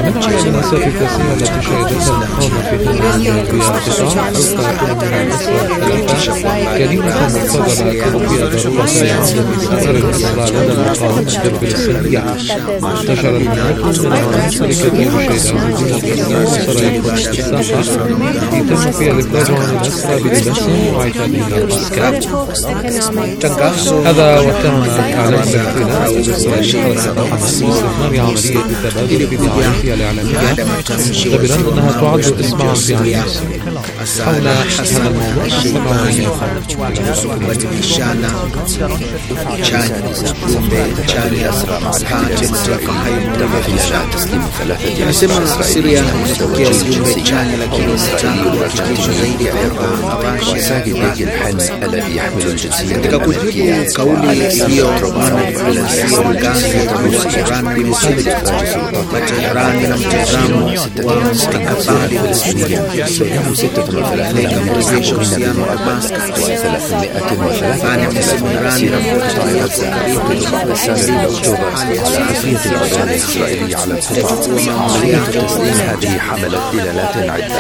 المناسبة الكثيرة التي شهدتها المقاومة في هذه القطاع حتى يكون من الأسباب الثلاثة كلمة مرتضى تلقي ضرورة إعادة مسار الإصلاح لدى المقاومة الفلسطينية. انتشر المناخ من العناصر كثير شهداء الدين وسرايا الساحة التي تم فيها الإفراج عن الأسرى بلباسهم وعتادهم العسكري. هذا واتهم إعلام الاحتلال إسرائيل خلق حماس باستثمار عملية التبادل في دعايتها الإعلامية معتبرا أنها تعد إسماعا في عين حول هذا الموضوع Anasema Syria imepokea ujumbe chanya lakini mchango wa kijeshi zaidi kwa Russia katika kujibu kauli iliyotolewa na Iran na mtazamo wa mustakabali wa Syria katika mrejesho uhusiano wa Damascus fanya msimu Iran الإسرائيلية على القطاع عملية تسليم هذه حملت دلالات عدة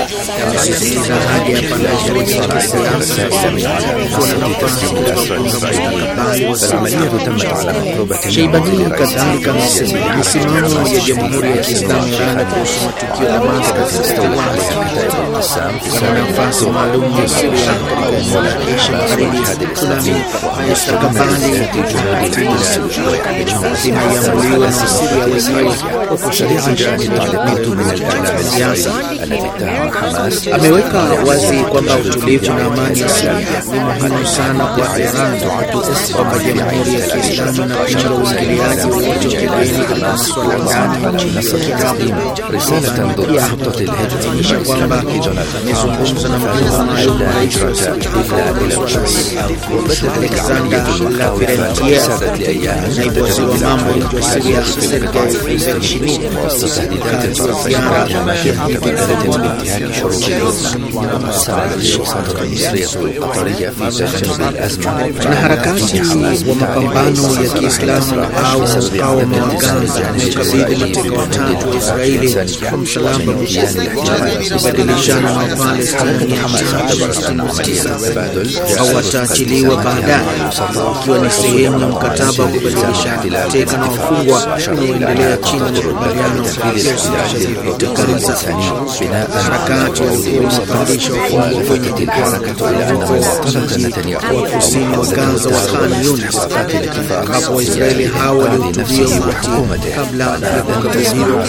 تسليم الأسرى الإسرائيلي فالعملية تمت على مطلوبة شيباني كذلك msimamo ya Jamhuri ya Kiislamu Iran kuhusu matukio ya Damascus استولت عليها كتائب القسام kuna nafasi maalum ya Syria kuimarisha magharibi hadi Islami mustakabali zinaiambuliwa na Syria wenyewe kwa kushirikiana تعليقات من الإعلام السياسي الذي اتهم حماس ameweka wazi kwamba utulivu na amani ya Syria ni muhimu sana kwa Iran kwamba Jamhuri ya Kiislamu na kupinga uingiliaji wowote wa kigeni katika masuala ndani ya nchi رسالة ضد خطة الهجرة الإسلامية amezungumza na mjumbe maalum wa Alexander Lavrentiev naibu waziri wa mambo ya nje wa Syria Sergei Ivanishin وتهديدات الرافضة بانتهاك شروط الهدنة ساعدت السلطات المصرية والقطرية في تجنب الأزمة na harakati wa mapambano ya Kiislamu au mukawama wa Gaza umekabidhi mateka watatu wa Israeli kwa msalaba kubadilishana na Wapalestina hawataachiliwa baadaye ikiwa ni sehemu ya mkataba wa kubadilishana mateka na wafungwa unaoendelea chini ya makubaliano kutekeleza harakati ya kupandisha wafungwa kwenye الحركة إلى أن مواطنة نتنياهو kusini wa Gaza wa Khan Yunis ambapo Waisraeli hao walihutubia umati kabla ya kukabidhiwa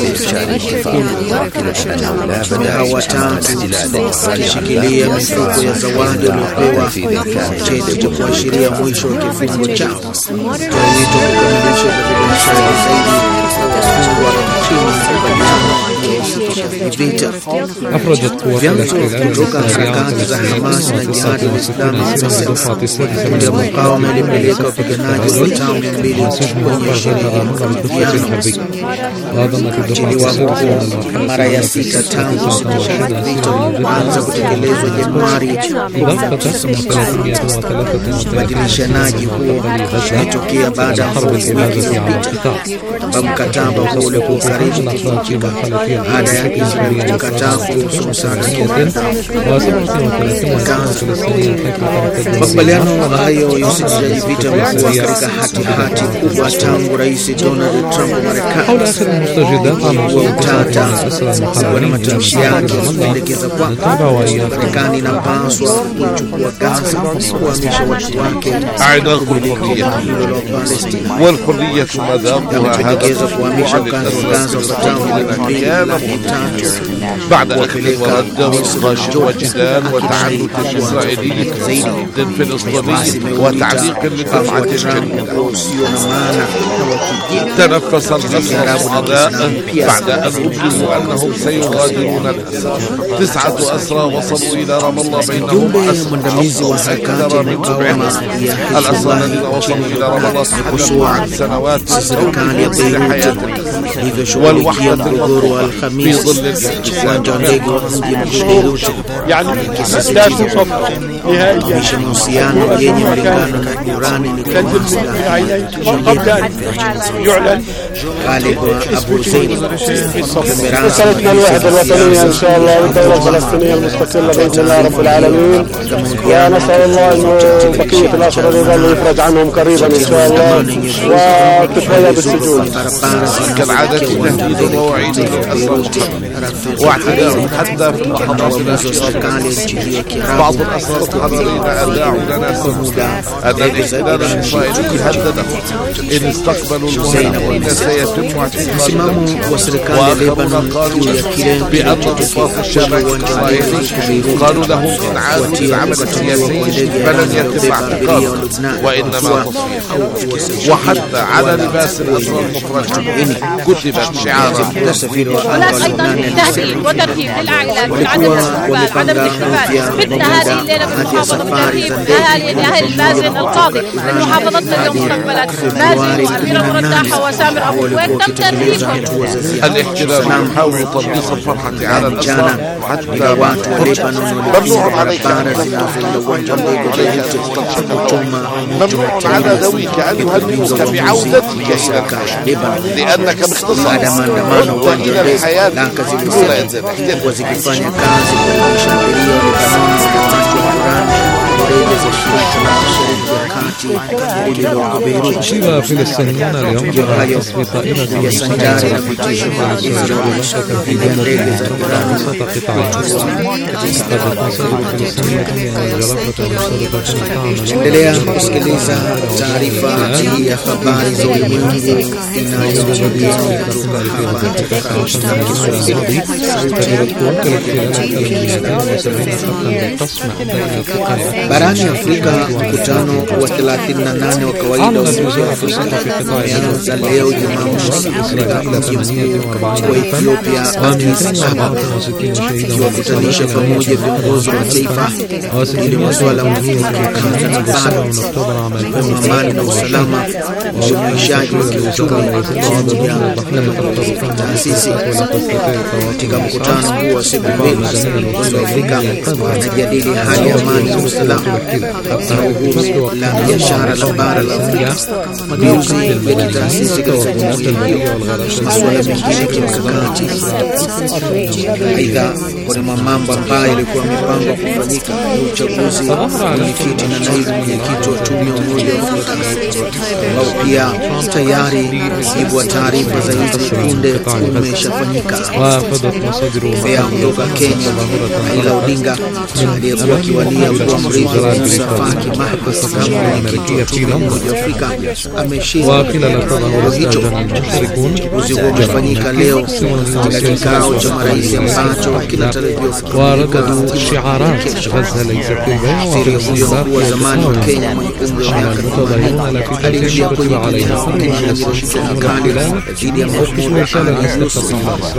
hao watatu walishikilia mifuko ya zawadi waliopewa cheti cha kuashiria mwisho wa kifungo chao. Toa wito kukamilisha kubadilisha zaidi أفرجت قوات الاحتلال harakati za Hamas na Jihadi ya Islami kundi la mukawama ilipeleka wapiganaji wa tamu 200 kwenye sherehe kuachiliwa huko mara ya 6 tangu vita vilianza kutekelezwa Januari. Ubadilishanaji huo umetokea baada ya wiki iliyopita ambao mkataba huo ulikuwa karibu kuvunjika baada ya Israeli kukataa kuruhusu msaada makubaliano hayo yasitishaji vita yamekuwa katika hati kubwa tangu Rais Donald Trump wa Marekani utata na matamshi yake kupendekeza kwamba Marekani inapaswa kuchukua Gaza kuhamisha watu wake والحرية مذاقها هذا kuhamisha wakazi wa Gaza بعد أخذ ورد ونقاش وجدال وتعنت إسرائيلي ضد فلسطيني وتعليق لدفعة الجنة. تنفس الأسرى الصداء بعد أن أبلغوا أنهم سيغادرون الأسرى. 9 أسرى وصلوا إلى رام الله بينهم أكثر من 700. الأسرى الذين وصلوا إلى رام الله تحدثوا عن سنوات في حياتهم والوحدة المطلوبة في ظل uwanja wa ndege wa mji mkuu Beirut, kudumisha mahusiano yenye mlingano na Irani ni kwa maslahi Khalid Abu Zaid رسالتنا الوحدة الوطنية إن شاء الله والدولة الفلسطينية المستقلة بإذن الله رب العالمين، ونسأل الله أن بقية الأسرى يظل يفرج عنهم قريبا إن شاء الله وتتغير بالسجون. كالعادة تهديد ووعيد للأسرى واعتداء حتى في اللحظات الأخيرة. بعض الأسرى الحضرين أذاعوا لنا سمودا أن الاحتلال الإسرائيلي هددهم إن استقبلوا المهمة وإن سيتم اعتقالهم. وآخرون قالوا بأن ضباط الشارع الإسرائيلي قالوا لهم إن عادوا للعمل السياسي فلن يتم اعتقالهم وإنما تصفيح. وحتى على لباس الأسرى المفرجة كتبت شعارا هناك أيضا تهديد وترهيب للعائلات من عدم الاستقبال عدم الاحتفال مثل هذه الليلة بالمحافظة ترهيب أهالي المازن القاضي من محافظتنا اليوم مستقبلا مازن وأميرة مرتاحة وسامر أبو كويت تم ترهيبهم. الاحتلال يحاول تلبيس الفرحة على الأسرى حتى ممنوع عليك ممنوع على ذويك أن يهنئوك بعودتك إلى لأنك باختصار عدت إلى الحياة دون الاحتلال. أشير فلسطينيون اليوم على قصف طائرة مسيرة في دولة وسط قطاع غزة. قد مصادر فلسطينية أن الجرافة المصادرة endelea kusikiliza taarifa hii ya habari za ulimwengu inayojadiliwa barani Afrika. Mkutano wa 38 wa kawaida wa Umoja wa Afrika umeanza leo Jumamosi katika mji mkuu wa Ethiopia Addis Ababa, ukiwakutanisha pamoja viongozi wa mataifa ili masuala muhimu kukata na amani na usalama, ujumuishaji wa kiuchumi pamoja na maendeleo ya taasisi. Katika mkutano huu wa siku mbili, viongozi wa Afrika wanajadili hali ya amani na usalama, uhuru la biashara la bara la Afrika, mageuzi ya kitaasisi katika jumuiya hiyo, masuala mengine ya kimkakati. Aidha, kuna mambo ambayo yalikuwa yamepangwa kufanyika ni uchaguzi wa mwenyekiti na naibu mwenyekiti wa tume ya Umoja wa Afrika, ambao pia tayari mujibu wa taarifa za hivi punde umeshafanyika. Mgombea kutoka Kenya Raila Odinga aliyekuwa akiwania kuwa mrithi wa Musa Faki Mahamat kama mwenyekiti wa tume ya Umoja wa Afrika ameshinda kinyang'anyiro hicho. Uchaguzi huo umefanyika leo katika kikao cha marais ambacho kinatarajiwa kufanyika wa zamani wa Kenya mwenye umri wa miaka 80 aliingia kwenye kinyang'anyiro hicho kikali dhidi ya Mohamed Yusuf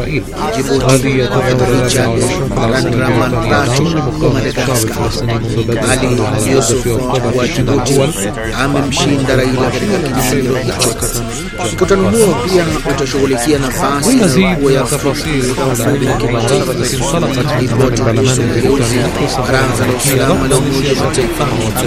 Richard Raman Racho wa Madagascar. Ali Yusuf wa Djibouti amemshinda Raila katika kinyang'anyiro hicho. Mkutano huo pia utashughulikia nafasi ya kuwa ya Baraza la Usalama la Umoja wa Mataifa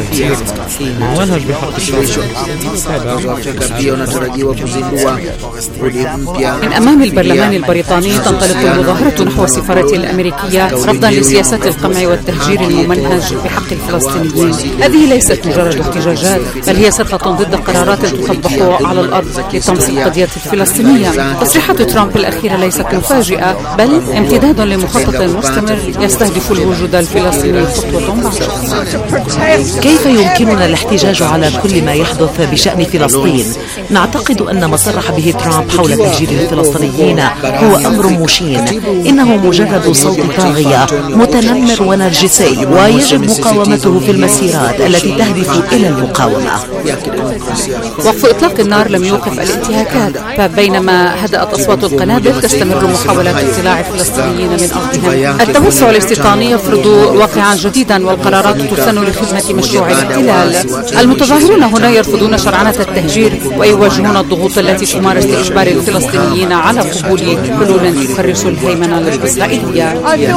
من أمام البرلمان البريطاني تنطلق المظاهرة نحو السفارة الأمريكية رفضا لسياسات القمع والتهجير الممنهج بحق الفلسطينيين. هذه ليست مجرد احتجاجات، بل هي سقط ضد قرارات تطبق على الأرض لتمثيل القضية الفلسطينية. تصريحات ترامب الأخيرة ليست مفاجئة، بل امتداد لمخطط مستمر يستهدف الوجود الفلسطيني خطوة بعد أخرى. كيف يمكننا الاحتجاج على كل ما يحدث بشأن فلسطين؟ نعتقد أن ما صرح به ترامب حول تهجير الفلسطينيين هو أمر مشين. إنه مجرد صوت طاغية متنمر ونرجسي، ويجب مقاومته تستمر في المسيرات التي تهدف إلى المقاومة. وقف إطلاق النار لم يوقف الانتهاكات، فبينما هدأت أصوات القنابل تستمر محاولات اقتلاع الفلسطينيين من أرضهم. التوسع الاستيطاني يفرض واقعا جديدا والقرارات تسن لخدمة مشروع الاحتلال. المتظاهرون هنا يرفضون شرعنة التهجير ويواجهون الضغوط التي تمارس لإجبار الفلسطينيين على قبول حلول تكرس الهيمنة الإسرائيلية.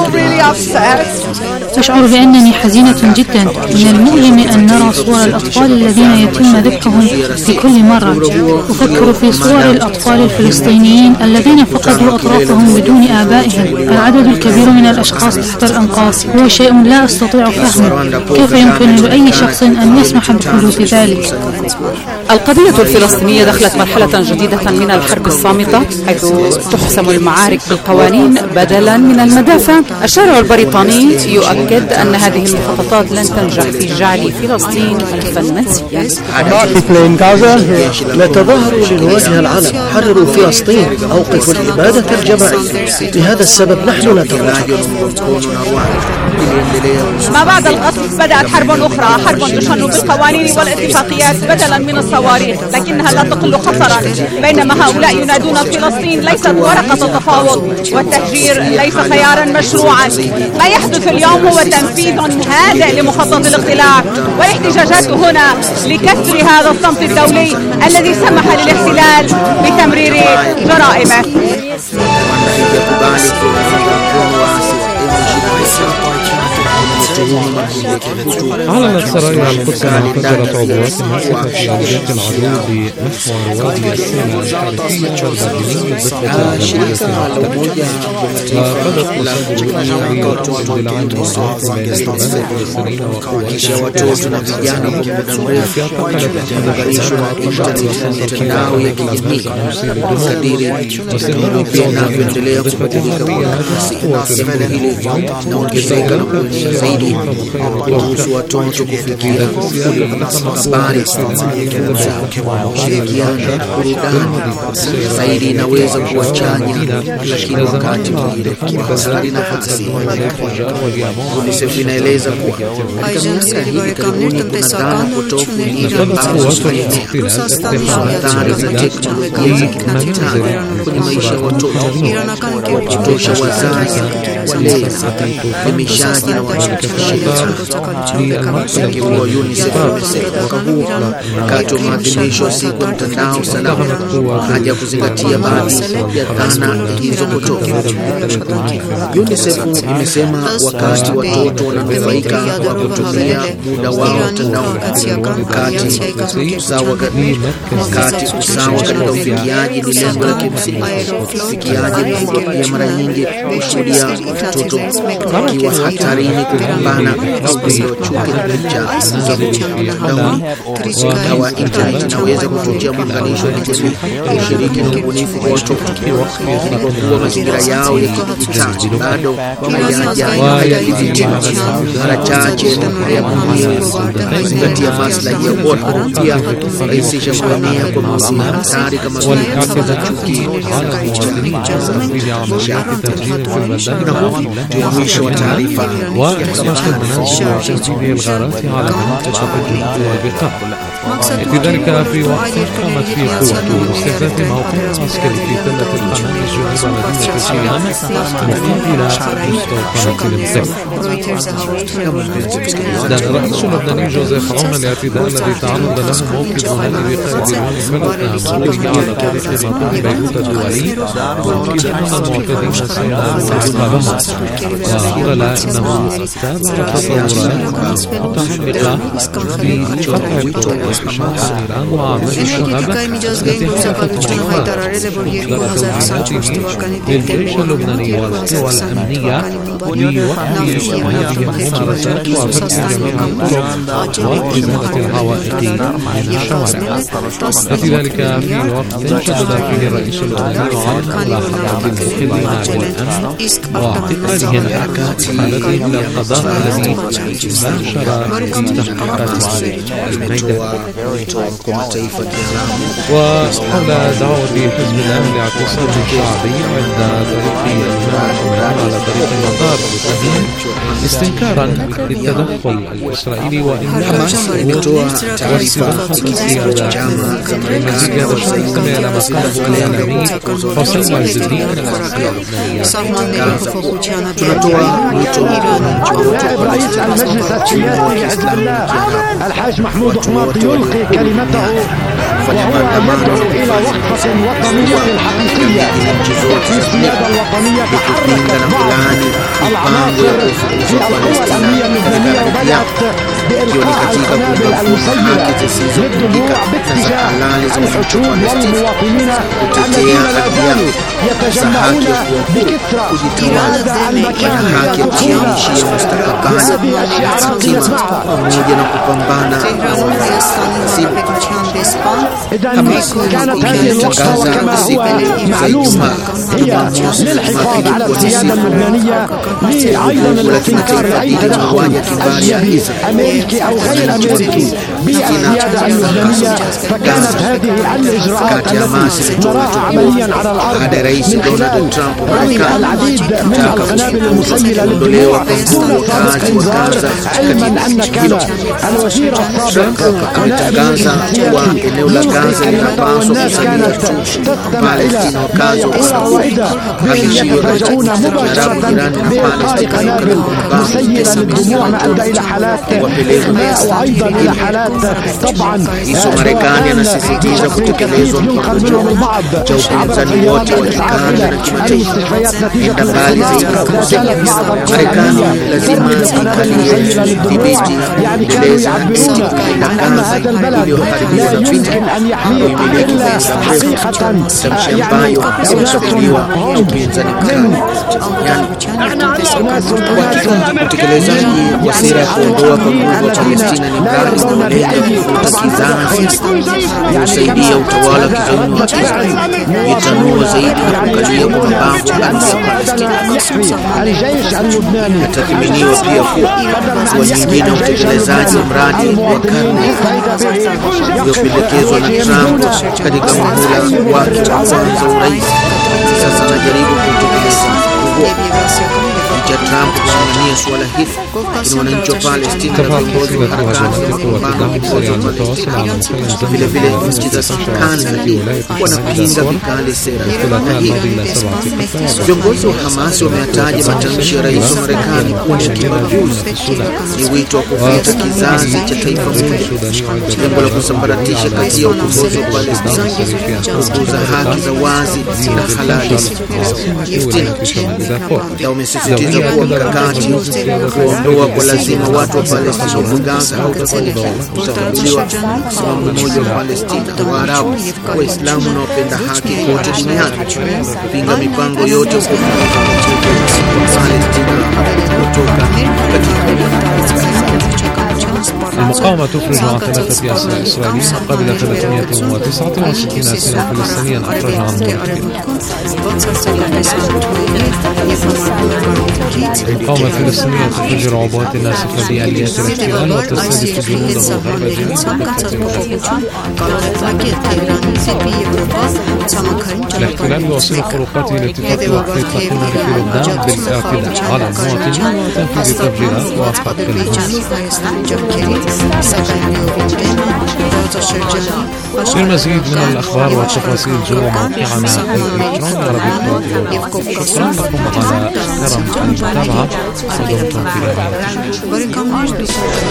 أشعر بأنني حزينة جدا. من المؤلم أن نرى صور الأطفال الذين يتم ذبحهم في كل مرة. أفكر في صور الأطفال الفلسطينيين الذين فقدوا أطرافهم بدون آبائهم. العدد الكبير من الأشخاص تحت الأنقاض هو شيء لا أستطيع فهمه. كيف يمكن لأي شخص أن يسمح بحدوث ذلك؟ القضية الفلسطينية دخلت مرحلة جديدة من الحرب الصامتة، حيث تحسم المعارك بالقوانين بدلا من المدافع. الشارع البريطاني يؤكد أن هذه المخططات لن تنجح في جعل فلسطين ملفا منسيا. لا تظاهروا لنواجه العالم، حرروا فلسطين، أوقفوا الإبادة الجماعية. لهذا السبب نحن نتواجد. ما بعد القتل بدأت حرب أخرى، حرب تشن بالقوانين والاتفاقيات بدلا من الصواريخ، لكنها لا تقل خطرا. بينما هؤلاء ينادون فلسطين ليست ورقة تفاوض، والتهجير ليس خيارا مشروعا. ما يحدث اليوم هو تنفيذ هادئ لمخطط الاقتلاع، والاحتجاجات هنا لكسر هذا الصمت الدولي الذي سمح للاحتلال بتمرير جرائمه. أعلنت سرايا القدس عن انفجرت عبوات ناسفة في أرضية العدو بمحور وادي السيناء الحركية والبابليني بالضفة الغربية المحتلة. وقدت مصادر إسرائيلية للعام الماضي بين الفلسطينيين وقواتهم kuruhusu watoto kufikia habari shirikiana burudani zaidi inaweza kuwa chanya, lakini wakati mwingine hasara nafasi. UNICEF inaeleza kuwa katika miaka hivi karibuni kuna dhana potofu nyingi ambazo athari za teknolojia za kidijitali kwenye maisha ya watoto, kupotosha wazazi, walezi, uhamishaji na Msemaji wa UNICEF amesema mwaka huu wakati wa maadhimisho ya siku ya mtandao salama haja ya kuzingatia baadhi ya dhana hizo potofu. UNICEF imesema wakati watoto wananufaika kwa kutumia muda wao mtandaoni, wakati usawa katika ufikiaji ni lengo la kimsingi. Ufikiaji mkubwa pia mara nyingi hushuhudia watoto wakiwa hatarini kukumbana wa internet inaweza kuchochea muunganisho wa kijamii, ushiriki na ubunifu kwa watoto. Kwa mazingira yao ya kidijitali bado hayajadhibitiwa, mara chache ya kuzingatia maslahi ya wote, pia kurahisisha kuenea kwa masuala hatari kama vile chuki. Mwisho wa taarifa. وتنفيذ الغارات على منطقة الجنوب والبقاع. لذلك في وقت قامت فيه قوة باستهداف موقع عسكري في تلة القناة جنوب مدينة شيام مقابل مستوطنة المسجد. الرئيس اللبناني جوزيف عون الاعتداء الذي تعرض له موقف هادئ بقائد الفلسطيني على طريق مطار بيروت الدولي، وأكد أن المعتدين سينالون عقابهم، وقال إنه تابع تطورات متعلقة بقطع الطرق حماس إيران وأعمال الشغب التي حدثت مؤخرا، للجيش اللبناني والقوى الأمنية لوقف هذه الممارسات وفتح جميع الطرق وإزالة العوائق من الشوارع. وفي ذلك في وقت شدد فيه الرئيس اللبناني على ملاحظة المخلين بالأمن واعتقادهم حالتهم إلى القضاء الذي باشر في تحقيقات وحول دعوة حزب الله لاعتصام شعبي عند طريق المنع على طريق المطار بالتهيئ استنكارا للتدخل الإسرائيلي وإنكار واستباحة السيادة. المزيد هذا الشيء يستمع إلى ما قاله الإعلامي حسين عز الدين من العسكرية رئيس المجلس السياسي حزب الله الحاج محمود قماط يلقي كلمته وهو يدعو إلى وقفة وطنية حقيقية. في السيادة الوطنية تحركت بعض العناصر في القوى الأمنية اللبنانية وبدأت بإلقاء القنابل المسيلة للدموع باتجاه الحشود والمواطنين الذين لا زالوا يتجمعون بكثرة هذا المكان وتدخل هذه الشعارات نسمعها. إذا كانت هذه الوقفة وكما هو معلوم هي للحفاظ على السيادة اللبنانية أيضا الاستنكار لأي تدخل أجنبي أمريكي أو غير أمريكي بالسيادة اللبنانية. فكانت هذه الإجراءات التي نراها عمليا على الأرض من خلال رمي العديد من القنابل المسيلة للدموع دون سابق إنذار، علما أن كان الوزير السابق ونائب رئيس السياسي يلقي كلمته والناس كانت تستمع إلى ما يقول وإذا بهم يتفاجؤون مباشرة بإلقاء قنابل مسيلة للدموع ما أدى إلى حالات إغماء وأيضا إلى حالات طبعا كثيف ينقل منهم البعض عبر الطيارات والإسعاف إلى المستشفيات نتيجة الإغماء. لا زالت بعض القنابل ترمي بالقنابل المسيلة للدموع، يعني كانوا يعبرون عن أن هذا البلد لا يمكن أن يحميه إلا حقيقة يعني utekelezaji wa sera ya kuondoa kwa nguvu wa Palestina ni mradi unaolenga kufuta kizazi kusaidia utawala kizayuni wa Israeli itanua zaidi na kukalia kwa mabavu ardhi ya Palestina. Inatathminiwa pia kuwa hatua nyingine ya utekelezaji wa mradi wa karne uliopendekezwa na Trump katika muhula wake wa kwanza wa urais sasa anajaribu kutekeleza huo. Trump kusimamia suala hili, lakini wananchi wa Palestina na viongozi wa harakati za mapambano vile vile nchi za Marekani wanapinga vikali sera hii. Viongozi wa Hamas wameyataja matamshi ya rais wa Marekani kuwa ni kibaguzi, ni wito wa kufuta kizazi cha taifa moja, jambo la kusambaratisha kati ya ukombozi wa Palestina, kukuza haki za wazi na halali na umesisitiza kuwa mkakati kuondoa kwa lazima watu wa Palestina huko Gaza utakuliwa msimamo mmoja wa Palestina, Waarabu, Waislamu na wapenda haki kote duniani kupinga mipango yote المقاومة تفرج عن 3 أسرى إسرائيليين مقابل 369 أسيرا فلسطينيا أخرج عن المقاومة الفلسطينية تفجر عبوات ناسفة بآليات الاحتلال وتستهدف جنوده غرب الاحتلال يواصل خروقاته لاتفاق وقف إطلاق في لبنان بالاعتداء على المواطنين وتنفيذ تفجيرات وقف الهجوم. للمزيد من الأخبار والتفاصيل جوا موقعنا الإلكتروني عربي. شكرا لكم على كرم المتابعة ودمتم في أمان.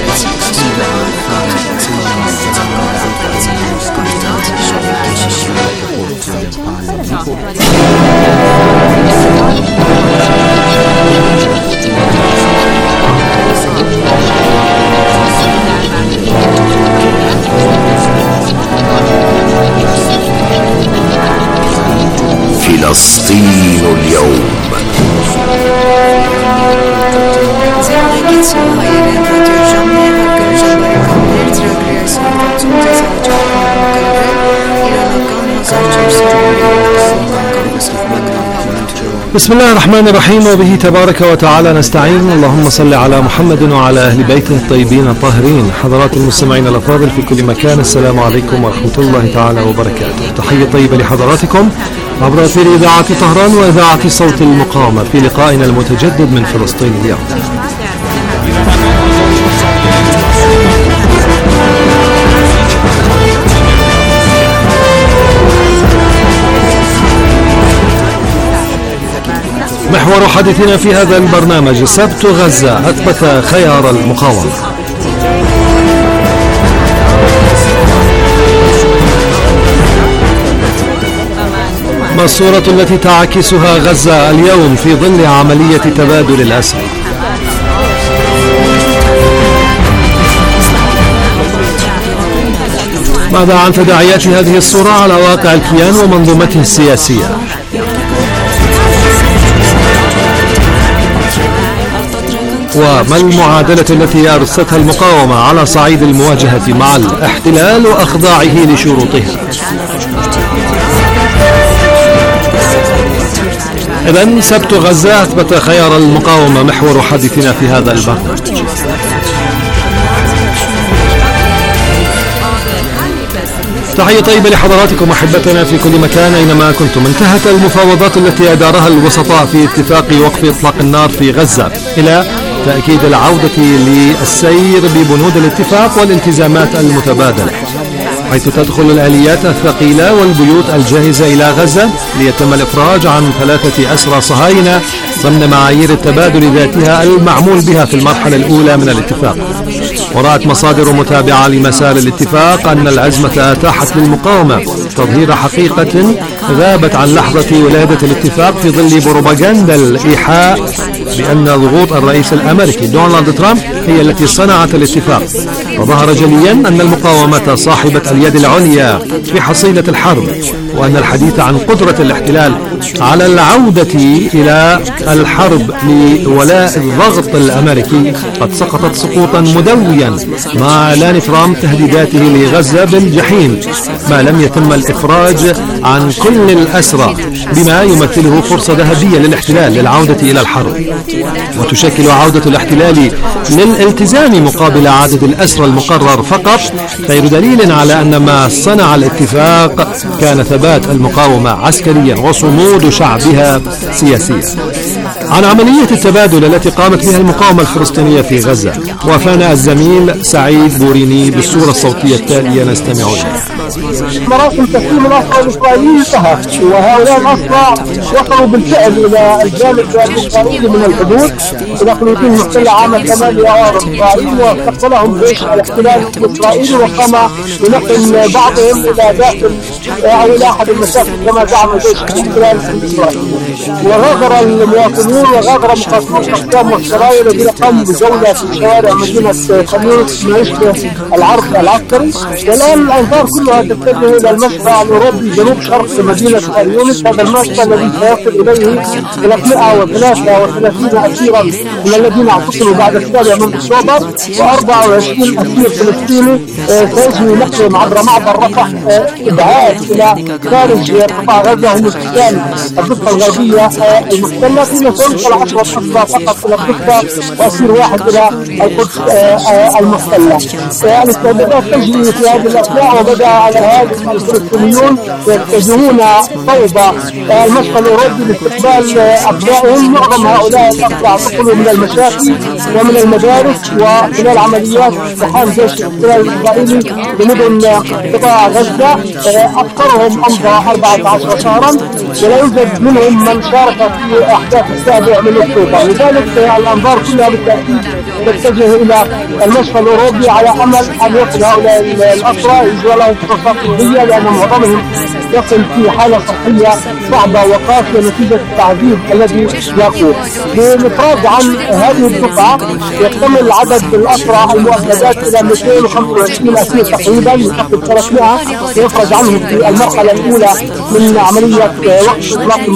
فلسطين اليوم. Thank you. بسم الله الرحمن الرحيم، وبه تبارك وتعالى نستعين. اللهم صل على محمد وعلى أهل بيت الطيبين الطاهرين. حضرات المستمعين الأفاضل في كل مكان، السلام عليكم ورحمة الله تعالى وبركاته. تحية طيبة لحضراتكم عبر أثير إذاعة طهران وإذاعة صوت المقاومة في لقائنا المتجدد من فلسطين اليوم. محور حديثنا في هذا البرنامج: سبت غزة أثبت خيار المقاومة. ما الصورة التي تعكسها غزة اليوم في ظل عملية تبادل الأسرى؟ ماذا عن تداعيات هذه الصورة على واقع الكيان ومنظومته السياسية؟ وما المعادلة التي أرستها المقاومة على صعيد المواجهة مع الاحتلال وأخضاعه لشروطها؟ إذن سبت غزة أثبت خيار المقاومة محور حديثنا في هذا البرنامج. تحية طيبة لحضراتكم أحبتنا في كل مكان أينما كنتم. انتهت المفاوضات التي أدارها الوسطاء في اتفاق وقف إطلاق النار في غزة إلى تأكيد العودة للسير ببنود الاتفاق والالتزامات المتبادلة، حيث تدخل الآليات الثقيلة والبيوت الجاهزة إلى غزة ليتم الإفراج عن 3 أسرى صهاينة ضمن معايير التبادل ذاتها المعمول بها في المرحلة الأولى من الاتفاق. ورأت مصادر متابعة لمسار الاتفاق أن الأزمة أتاحت للمقاومة تظهير حقيقة غابت عن لحظة ولادة الاتفاق في ظل بروباغندا الإيحاء بأن ضغوط الرئيس الأمريكي دونالد ترامب هي التي صنعت الاتفاق. وظهر جليا أن المقاومة صاحبة اليد العليا في حصيلة الحرب، وأن الحديث عن قدرة الاحتلال على العودة إلى الحرب لولاء الضغط الأمريكي قد سقطت سقوطا مدويا مع إعلان ترامب تهديداته لغزة بالجحيم ما لم يتم الإفراج عن كل الأسرى، بما يمثله فرصة ذهبية للاحتلال للعودة إلى الحرب. وتشكل عودة الاحتلال للالتزام مقابل عدد الأسرى المقرر فقط غير دليل على أن ما صنع الاتفاق كان ثبات المقاومة عسكريا وصمود شعبها سياسيا. عن عملية التبادل التي قامت بها المقاومة الفلسطينية في غزة وافانا الزميل سعيد بوريني بالصورة الصوتية التالية نستمع إليها. مراسم تسليم الأسرى الإسرائيلي انتهت، وهؤلاء الأسرى وصلوا بالفعل إلى الجانب الإسرائيلي من الحدود إلى فلسطين المحتلة عام 8 آذار إسرائيل، واستقبلهم جيش الاحتلال الإسرائيلي وقام بنقل بعضهم إلى داخل أو إلى أحد المساكن كما زعم جيش الاحتلال الإسرائيلي. وغادر المواطنون وغادر مقاتلون الأقسام والسرايا الذين قاموا بجولة في شوارع مدينة خان يونس ما يشبه العرض العسكري. والآن الأنظار كلها تتجه إلى المشفى الأوروبي جنوب شرق مدينة خان يونس، هذا المشفى الذي سيصل إليه 333 أسيرا من الذين اعتصموا بعد 7 من أكتوبر، و24 أسير فلسطيني سيجري نقلهم عبر معبر رفح إبعاد إلى خارج قطاع غزة هم سكان الضفة الغربية المحتلة، فيما سينقل 10 أسرى فقط إلى الضفة وأسير واحد إلى القدس المحتلة. الاستعدادات تجري في هذه الأثناء، وبدأ على هذا الفلسطينيون يتجهون صوب المشفى الأوروبي لاستقبال أبنائهم. معظم هؤلاء الأسرى دخلوا من المشافي ومن المدارس وخلال عمليات اقتحام جيش الاحتلال الإسرائيلي لمدن قطاع غزة، أكثرهم أمضى 14 شهرا ولا يوجد منهم من شارك في أحداث 7 من أكتوبر. لذلك الأنظار كلها بالتأكيد تتجه إلى المشفى الأوروبي على أمل أن يصل هؤلاء الأسرى يجرى لهم فحوصات طبية، لأن معظمهم يصل في حالة صحية صعبة وقاسية نتيجة التعذيب الذي يقوم. بالإفراج عن هذه الدفعة يكتمل عدد الأسرى المؤبدات إلى 225 أسير تقريبا، يقتل 300 يفرج عنهم في المرحلة الأولى من عملية وقف إطلاق النار،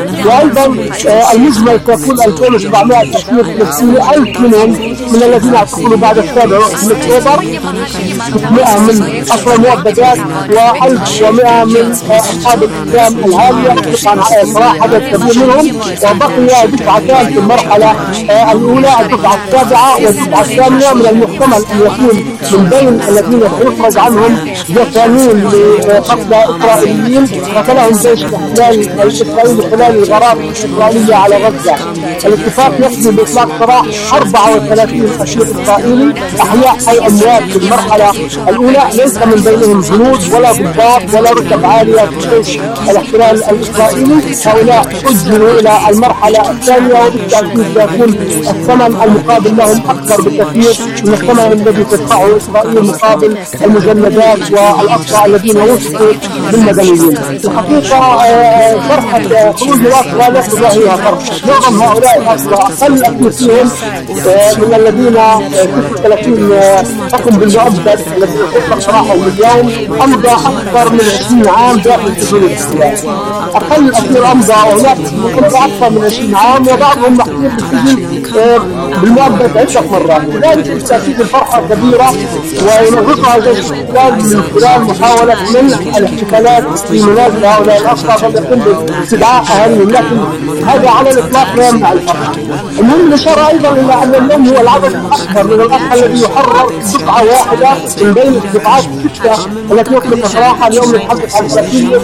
وأيضا المجمل تكون 2700 أسير فلسطيني، 1000 منهم من الذين اعتقلوا بعد 7 أكتوبر، 600 من أسرى مؤبدات، و1100 من أصحاب الأحكام الهامية. طبعا صراحة عدد كبير منهم، وبقي دفعتان في المرحلة الأولى، الدفعة السابعة والدفعة الثامنة. من المحتمل أن يكون من بين الذين سيفرج عنهم جثامين لقتلى إسرائيليين قتلهم جيش الاحتلال الإسرائيلي خلال الغارات الإسرائيلية على غزة. الاتفاق يقضي بإطلاق سراح 34 أسير إسرائيلي أحياء أي أموات في المرحلة الأولى، ليس من بينهم جنود ولا ضباط ولا رتب عالية في جيش الاحتلال الإسرائيلي. هؤلاء أجلوا إلى المرحلة الثانية، وبالتأكيد سيكون الثمن المقابل لهم أكثر بكثير من الثمن الذي تدفعه إسرائيل مقابل المجندات والأسرى الذين وثقوا بالمدنيين. الحقيقة فرحة خروج الأسرى ليس ظاهرها فرحة. معظم هؤلاء الأسرى أقل أكثر فيهم من الذين 36 حكم بالمؤبد الذين أطلق سراحهم اليوم أمضى أكثر من 20 عام داخل سجون الاحتلال. أقل أسير أمضى هناك أكثر من 20 عام، وبعضهم محكوم بالسجن بالمؤبد 10 مرات. لذلك بالتأكيد الفرحة كبيرة، وينغصها جيش الاحتلال من خلال محاولة منع الاحتفالات في منازل هؤلاء الأسرى، بل يقوم باستدعاء أهلهم، لكن هذا على الإطلاق لا يمنع الفرحة. المهم الإشارة أيضا إلى أن اليوم هو العدد الأكبر من الأسرى الذي يحرر دفعة واحدة من بين الدفعات الستة التي يطلق سراحها. اليوم نتحدث عن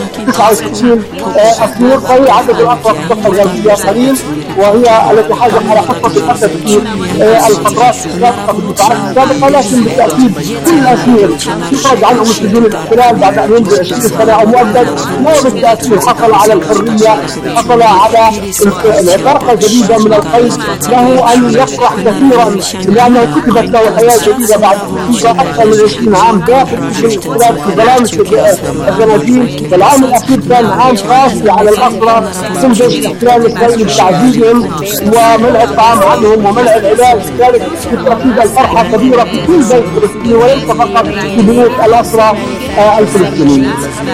69 أسير، فهي عدد الأسرى في الدفعة الجنسية قليل، وهي التي حاجت على حصة الأسد في الفترات السابقة في الدفعات السابقة. لكن بالتأكيد كل أسير يخرج عنهم سجون الاحتلال بعد أن يمضي 20 سنة أو مؤبد، وبالتأكيد حصل على الحرية، حصل على طرقة جديدة من القيد، له أن يفرح كثيرا لأنه كتبت له حياة جديدة بعد أكثر من 20 عام داخل الاحتلال في ظلام الزنازين. والعام الأخير كان عام قاسي على الأسرى، ثم جيش الاحتلال الإسرائيلي بتعذيبهم ومنع الطعام عنهم ومنع العلاج. لذلك بالتأكيد الفرحة كبيرة في كل بيت فلسطيني، وليس فقط في بيوت الأسرى الفلسطينيين.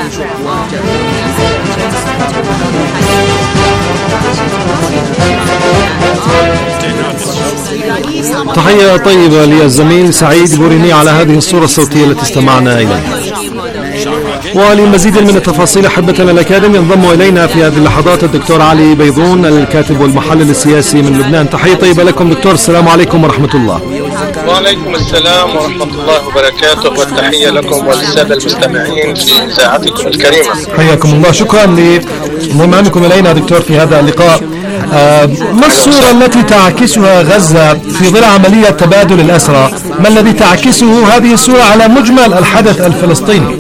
تحية طيبة للزميل سعيد بوريني على هذه الصورة الصوتية التي استمعنا إليها. ولمزيد من التفاصيل أحبتنا الأكاديمي ينضم إلينا في هذه اللحظات الدكتور علي بيضون الكاتب والمحلل السياسي من لبنان. تحية طيبة لكم دكتور، السلام عليكم ورحمة الله. وعليكم السلام ورحمة الله وبركاته، والتحية لكم وللسادة المستمعين في إذاعتكم الكريمة. حياكم الله، شكرا لانضمامكم إلينا دكتور في هذا اللقاء. ما الصورة التي تعكسها غزة في ظل عملية تبادل الأسرى؟ ما الذي تعكسه هذه الصورة على مجمل الحدث الفلسطيني؟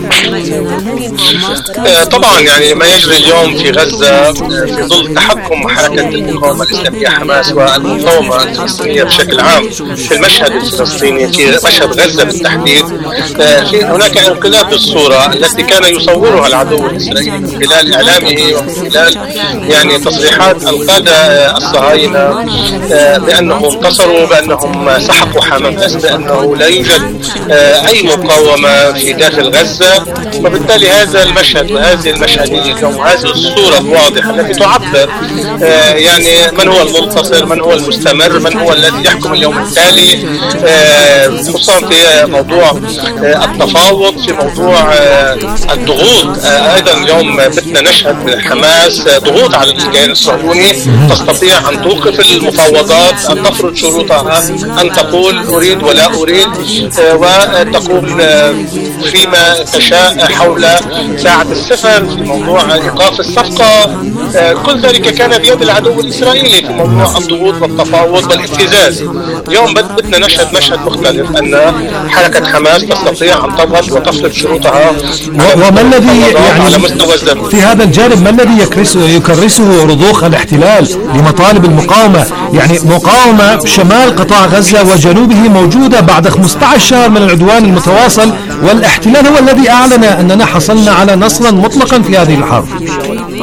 طبعا يعني ما يجري اليوم في غزة في ظل تحكم حركة المقاومة الإسلامية حماس والمقاومة الفلسطينية بشكل عام في المشهد الفلسطيني، في مشهد غزة بالتحديد، هناك انقلاب بالصورة التي كان يصورها العدو الإسرائيلي من خلال إعلامه ومن خلال يعني تصريحات القادة الصهاينة بأنهم انتصروا، بأنهم سحقوا حماس، بأنه لا يوجد أي مقاومة في داخل غزة. وبالتالي هذا المشهد وهذه المشهدية اليوم، هذه الصورة الواضحة التي تعبر يعني من هو المنتصر، من هو المستمر، من هو الذي يحكم اليوم التالي، خصوصا في موضوع التفاوض، في موضوع الضغوط. أيضا اليوم بدنا نشهد من حماس ضغوط على الكيان الصهيوني، تستطيع أن توقف المفاوضات، أن تفرض شروطها، أن تقول أريد ولا أريد، وتقول فيما تشاء حول ساعة السفر، في موضوع إيقاف الصفقة. كل ذلك كان بيد العدو الإسرائيلي في موضوع الضغوط والتفاوض والابتزاز. اليوم بدنا نشهد مشهد مختلف، أن حركة حماس تستطيع أن تضغط وتفرض شروطها. وما الذي يعني في هذا الجانب ما الذي يكرسه رضوخ الاحتلال لمطالب المقاومة؟ يعني مقاومة شمال قطاع غزة وجنوبه موجودة بعد 15 شهر من العدوان المتواصل، والاحتلال هو الذي أعلن أننا حصلنا على نصرا مطلقا في هذه الحرب.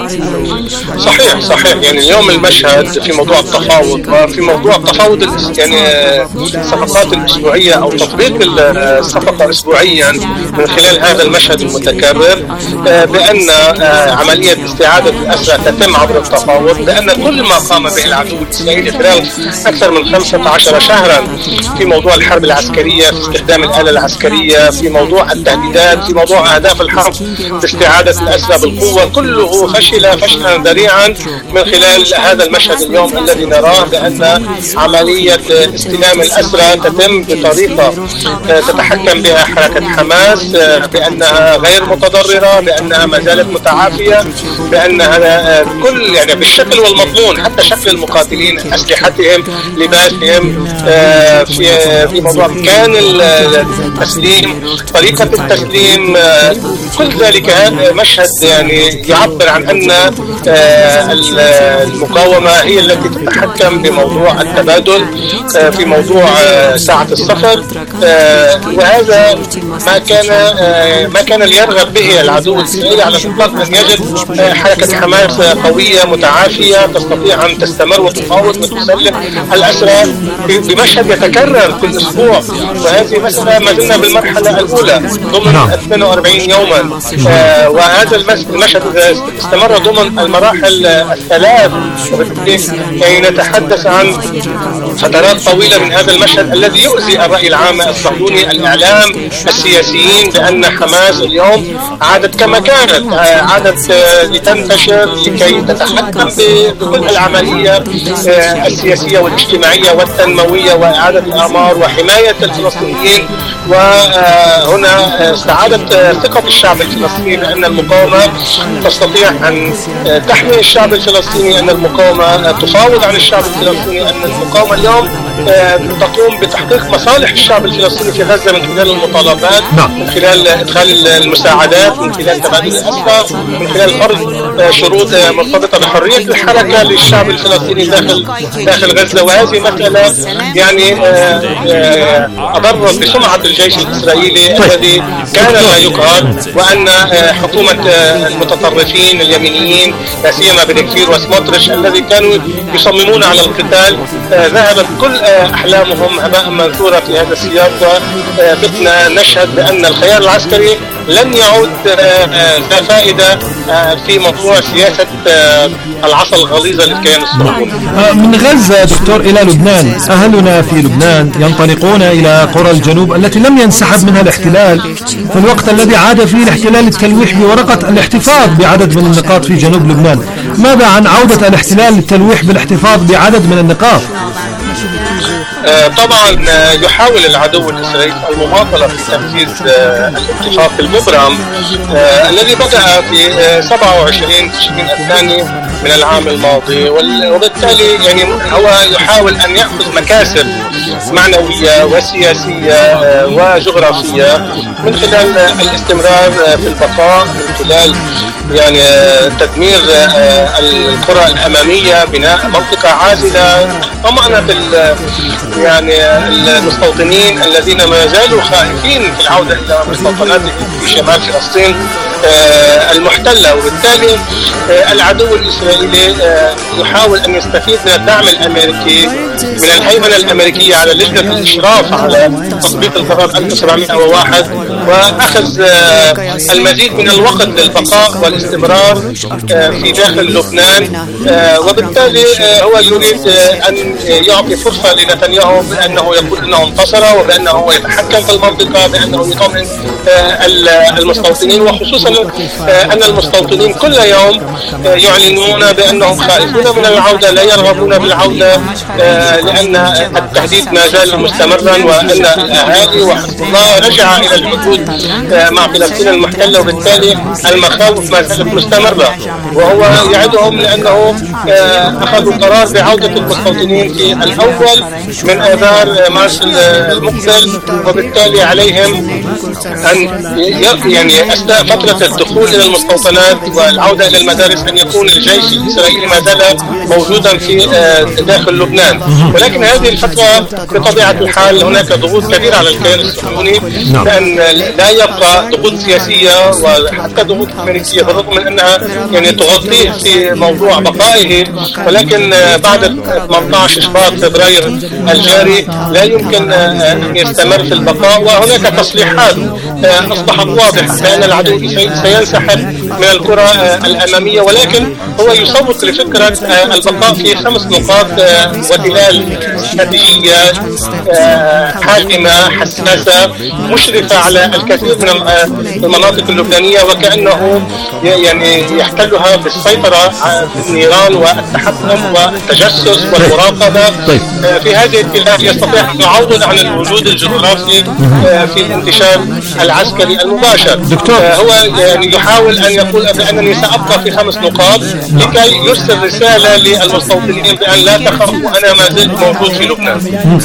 صحيح. يعني اليوم المشهد في موضوع التفاوض وفي موضوع تفاوض يعني الصفقات الأسبوعية أو تطبيق الصفقة أسبوعيا من خلال هذا المشهد المتكرر، بأن عملية استعادة الأسرى تتم عبر التفاوض، بأن كل ما قام به العدو الإسرائيلي خلال أكثر من 15 شهرا في موضوع الحرب العسكرية، في استخدام الآلة العسكرية، في موضوع التهديدات، في موضوع أهداف الحرب باستعادة الأسرى بالقوة، كله فشل فشلا ذريعا من خلال هذا المشهد اليوم الذي نراه، بأن عملية استلام الأسرى تتم بطريقة تتحكم بها حركة حماس، بأنها غير متضررة، بأنها ما زالت متعافية، بأنها كل يعني بالشكل والمضمون، حتى شكل المقاتلين، أسلحتهم، لباسهم، في موضوع مكان التسليم، طريقة التسليم، كل ذلك مشهد يعني يعبر عن أن المقاومة هي التي تتحكم بموضوع التبادل، في موضوع ساعة السفر، وهذا ما كان ليرغب به العدو الإسرائيلي على الإطلاق، أن يجد حركة حماس قوية متعافية تستطيع أن تستمر وتفاوض وتسلم الأسرى بمشهد يتكرر كل أسبوع. وهذه مسألة ما زلنا بالمرحلة الأولى ضمن 42 يوما، وهذا المشهد استمر ضمن المراحل الثلاث، يعني نتحدث عن فترات طويلة من هذا المشهد الذي يؤذي الرأي العام الصهيوني، الإعلام، السياسيين، بأن حماس اليوم عادت كما كانت، عادت لتنتشر لكي تتحكم بكل العملية السياسية والاجتماعية والتنموية وإعادة الأعمار وحماية الفلسطينيين. وهنا استعادت ثقة الشعب الفلسطيني بأن المقاومة تستطيع أن تحمي الشعب الفلسطيني، أن المقاومة تفاوض عن الشعب الفلسطيني، أن المقاومة اليوم تقوم بتحقيق مصالح الشعب الفلسطيني في غزة من خلال المطالبات، من خلال إدخال المساعدات، من خلال تبادل الأسرى، من خلال فرض شروط مرتبطة بحرية الحركة للشعب الفلسطيني داخل غزة. وهذه مسألة يعني أضرت بسمعة الجيش الإسرائيلي الذي كان لا يقهر، وأن حكومة المتطرفين اليمينيين لا سيما بن كفير وسموتريتش الذي كانوا يصممون على القتال ذهبت كل أحلامهم هباء منثورا في هذا السياق. وبتنا نشهد بأن الخيار العسكري لن يعود ذا فائدة في موضوع سياسة العصا الغليظة للكيان الصهيوني. من غزة دكتور إلى لبنان، أهلنا في لبنان ينطلقون إلى قرى الجنوب التي لم ينسحب منها الاحتلال في الوقت الذي عاد فيه الاحتلال للتلويح بورقة الاحتفاظ بعدد من النقاط في جنوب لبنان. ماذا عن عودة الاحتلال للتلويح بالاحتفاظ بعدد من النقاط؟ طبعا يحاول العدو الإسرائيلي المماطلة في تنفيذ الاتفاق المبرم الذي بدأ في 27 تشرين الثاني من العام الماضي، وبالتالي يعني هو يحاول أن يأخذ مكاسب معنوية وسياسية وجغرافية من خلال الاستمرار في البقاء، من خلال يعني تدمير القرى الأمامية، بناء منطقة عازلة طمأنت يعني المستوطنين الذين ما زالوا خائفين في العودة إلى مستوطناتهم في شمال فلسطين المحتلة. وبالتالي العدو الإسرائيلي يحاول أن يستفيد من الدعم الأمريكي، من الهيمنة الأمريكية على لجنة الإشراف على تطبيق القرار 1701، وأخذ المزيد من الوقت للبقاء والاستمرار في داخل لبنان. وبالتالي هو يريد أن يعطي فرصة لنتنياهو بأنه يقول أنه انتصر، وبأنه هو يتحكم في المنطقة، بأنه يطمئن المستوطنين، وخصوصا أن المستوطنين كل يوم يعلنون بأنهم خائفون من العودة، لا يرغبون بالعودة لأن التهديد ما زال مستمرا، وأن الأهالي وحزب الله رجع إلى الحدود مع فلسطين المحتلة، وبالتالي المخاوف ما زالت مستمرة. وهو يعدهم لأنه أخذوا قرار بعودة المستوطنين في الأول من آذار مارس المقبل، وبالتالي عليهم أن يعني أثناء فترة الدخول إلى المستوطنات والعودة إلى المدارس أن يكون الجيش الإسرائيلي ما زال موجودا في داخل لبنان. ولكن هذه الفترة بطبيعة الحال هناك ضغوط كبيرة على الكيان الصهيوني، لأن لا يبقى ضغوط سياسية وحتى ضغوط أمريكية بالرغم من أنها يعني تغطيه في موضوع بقائه، ولكن بعد 18 شباط فبراير الجاري لا يمكن أن يستمر في البقاء. وهناك تصريحات أصبحت واضحة بأن العدو سينسحب من الكرة الأمامية، ولكن هو يسوق لفكرة البقاء في 5 نقاط وتلال استراتيجية حاسمة حساسة مشرفة على الكثير من المناطق اللبنانية، وكأنه يعني يحتلها بالسيطرة في النيران والتحكم والتجسس والمراقبة. في هذه البلاد يستطيع أن يعوض عن الوجود الجغرافي في الانتشار العسكري المباشر. هو يعني يحاول أن يقول بأنني سأبقى في 5 نقاط لكي يرسل رسالة للمستوطنين بأن لا تخافوا أنا ما زلت موجود في لبنان.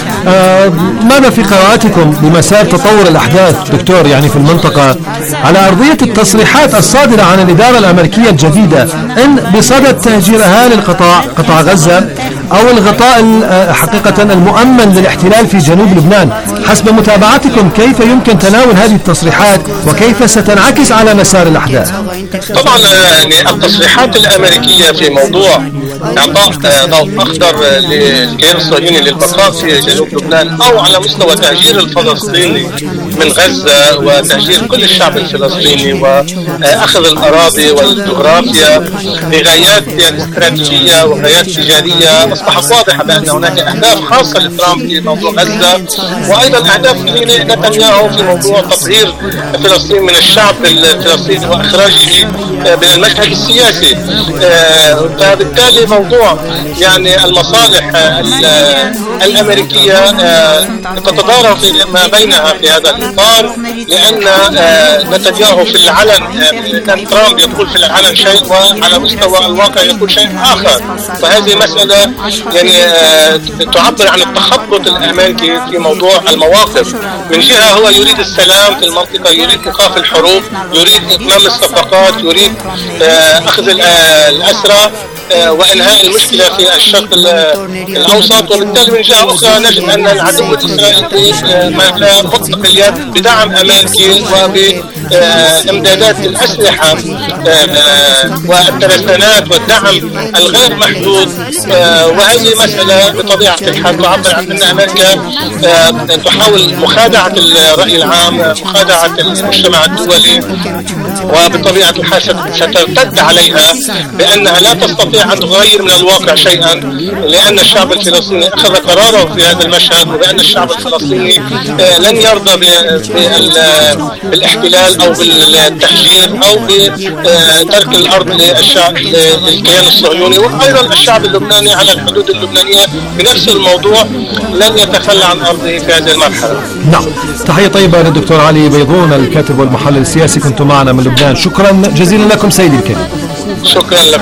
ماذا في قراءتكم بمسار تطور الأحداث دكتور يعني في المنطقة على أرضية التصريحات الصادرة عن الإدارة الأمريكية الجديدة إن بصدد تهجير أهالي قطاع غزة أو الغطاء حقيقة المؤمن للاحتلال في جنوب لبنان؟ حسب متابعتكم كيف يمكن تناول هذه التصريحات وكيف ستنعكس على مسار الأحداث؟ طبعا يعني التصريحات الأمريكية في موضوع إعطاء ضوء أخضر للكيان الصهيوني للبقاء في جنوب لبنان أو على مستوى تهجير الفلسطيني من غزة وتهجير كل الشعب الفلسطيني وأخذ الأراضي والجغرافيا لغايات يعني استراتيجية وغايات تجارية أصبحت واضحة بأن هناك أهداف خاصة لترامب في موضوع غزة، وأيضا أهداف لنتنياهو في موضوع تطهير فلسطين من الشعب الفلسطيني وإخراجه من المشهد السياسي. فبالتالي موضوع يعني المصالح الأمريكية تتضارب ما بينها في هذا الإطار، لأن نتنياهو في العلن لأن ترامب يقول في العلن شيء وعلى مستوى الواقع يقول شيء آخر. فهذه مسألة يعني تعبر عن التخبط الأمريكي في موضوع المواقف. من جهة هو يريد السلام في المنطقة، يريد إيقاف الحروب، يريد إتمام الصفقات، يريد أخذ الأسرى وإنهاء المشكلة في الشرق الأوسط. وبالتالي من جهة أخرى نجد أن العدو الإسرائيلي مطلق اليد بدعم أمريكي وبإمدادات الأسلحة والترسانات والدعم الغير محدود. وهذه مسألة بطبيعة الحال تعبر عن أن أمريكا تحاول مخادعة الرأي العام، مخادعة المجتمع الدولي، وبطبيعة الحال سترتد عليها بأنها لا تستطيع أن تغير من الواقع شيئا، لأن الشعب الفلسطيني أخذ قراره في هذا المشهد، وبأن الشعب الفلسطيني لن يرضى بالاحتلال أو بالتهجير أو بترك الأرض للكيان الصهيوني. وأيضا الشعب اللبناني على الحدود اللبنانية بنفس الموضوع لن يتخلى عن أرضه في هذه المرحلة. نعم، تحية طيبة للدكتور علي بيضون الكاتب والمحلل السياسي، كنتم معنا من لبنان. شكرا جزيلا لكم سيدي الكريم. شكرا لك.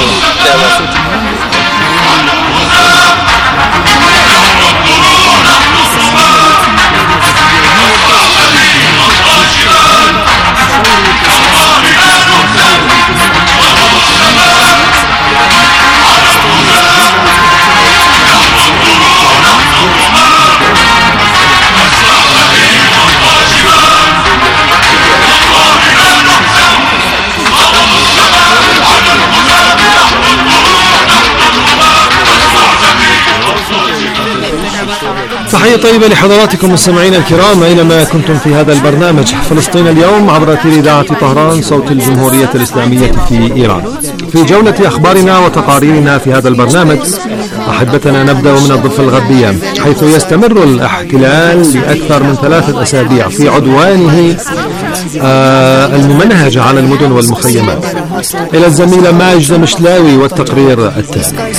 تحية طيبة لحضراتكم مستمعينا الكرام أينما كنتم في هذا البرنامج فلسطين اليوم عبر أثير إذاعة طهران صوت الجمهورية الإسلامية في إيران. في جولة أخبارنا وتقاريرنا في هذا البرنامج أحبتنا نبدأ من الضفة الغربية، حيث يستمر الاحتلال لأكثر من 3 أسابيع في عدوانه الممنهج على المدن والمخيمات. إلى الزميلة ماجدة مشلاوي والتقرير التالي.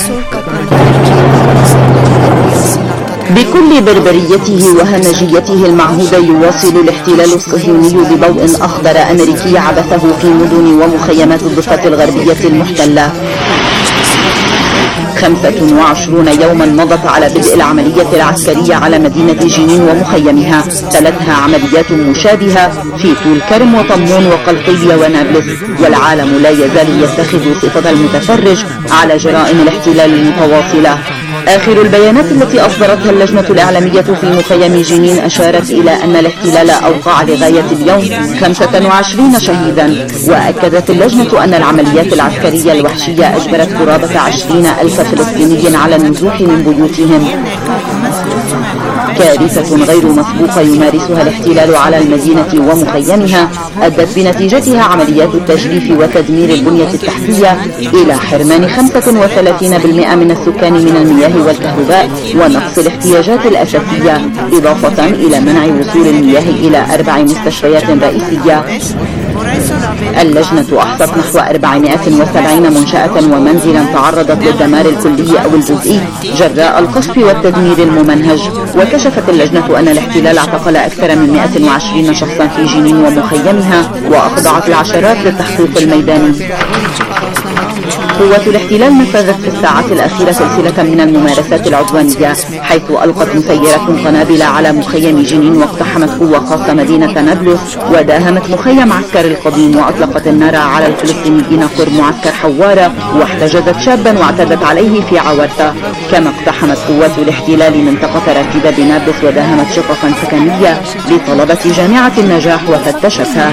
بكل بربريته وهمجيته المعهودة يواصل الاحتلال الصهيوني بضوء أخضر أمريكي عبثه في مدن ومخيمات الضفة الغربية المحتلة. 25 يوما مضت على بدء العملية العسكرية على مدينة جنين ومخيمها، تلتها عمليات مشابهة في طول كرم وطمون وقلقيلية ونابلس، والعالم لا يزال يتخذ صفة المتفرج على جرائم الاحتلال المتواصلة. آخر البيانات التي أصدرتها اللجنة الإعلامية في مخيم جنين أشارت إلى أن الاحتلال أوقع لغاية اليوم 25 شهيدا، وأكدت اللجنة أن العمليات العسكرية الوحشية أجبرت قرابة 20,000 فلسطيني على النزوح من بيوتهم. كارثة غير مسبوقة يمارسها الاحتلال على المدينة ومخيمها أدت بنتيجتها عمليات التجريف وتدمير البنية التحتية إلى حرمان 35% من السكان من المياه والكهرباء ونقص الاحتياجات الأساسية، إضافة إلى منع وصول المياه إلى 4 مستشفيات رئيسية. اللجنة أحصت نحو 470 منشأة ومنزلا تعرضت للدمار الكلي أو الجزئي جراء القصف والتدمير الممنهج. وكشفت اللجنة أن الاحتلال اعتقل أكثر من 120 شخصا في جنين ومخيمها وأخضعت العشرات للتحقيق الميداني. قوات الاحتلال نفذت في الساعات الأخيرة سلسلة من الممارسات العدوانية، حيث ألقت مسيرة قنابل على مخيم جنين واقتحمت قوة خاصة مدينة نابلس وداهمت مخيم عسكر القديم وأطلقت النار على الفلسطينيين قرب معسكر حوارة واحتجزت شابا واعتدت عليه في عورته. كما اقتحمت قوات الاحتلال منطقة راكدة بنابلس وداهمت شققا سكنية لطلبة جامعة النجاح وفتشتها.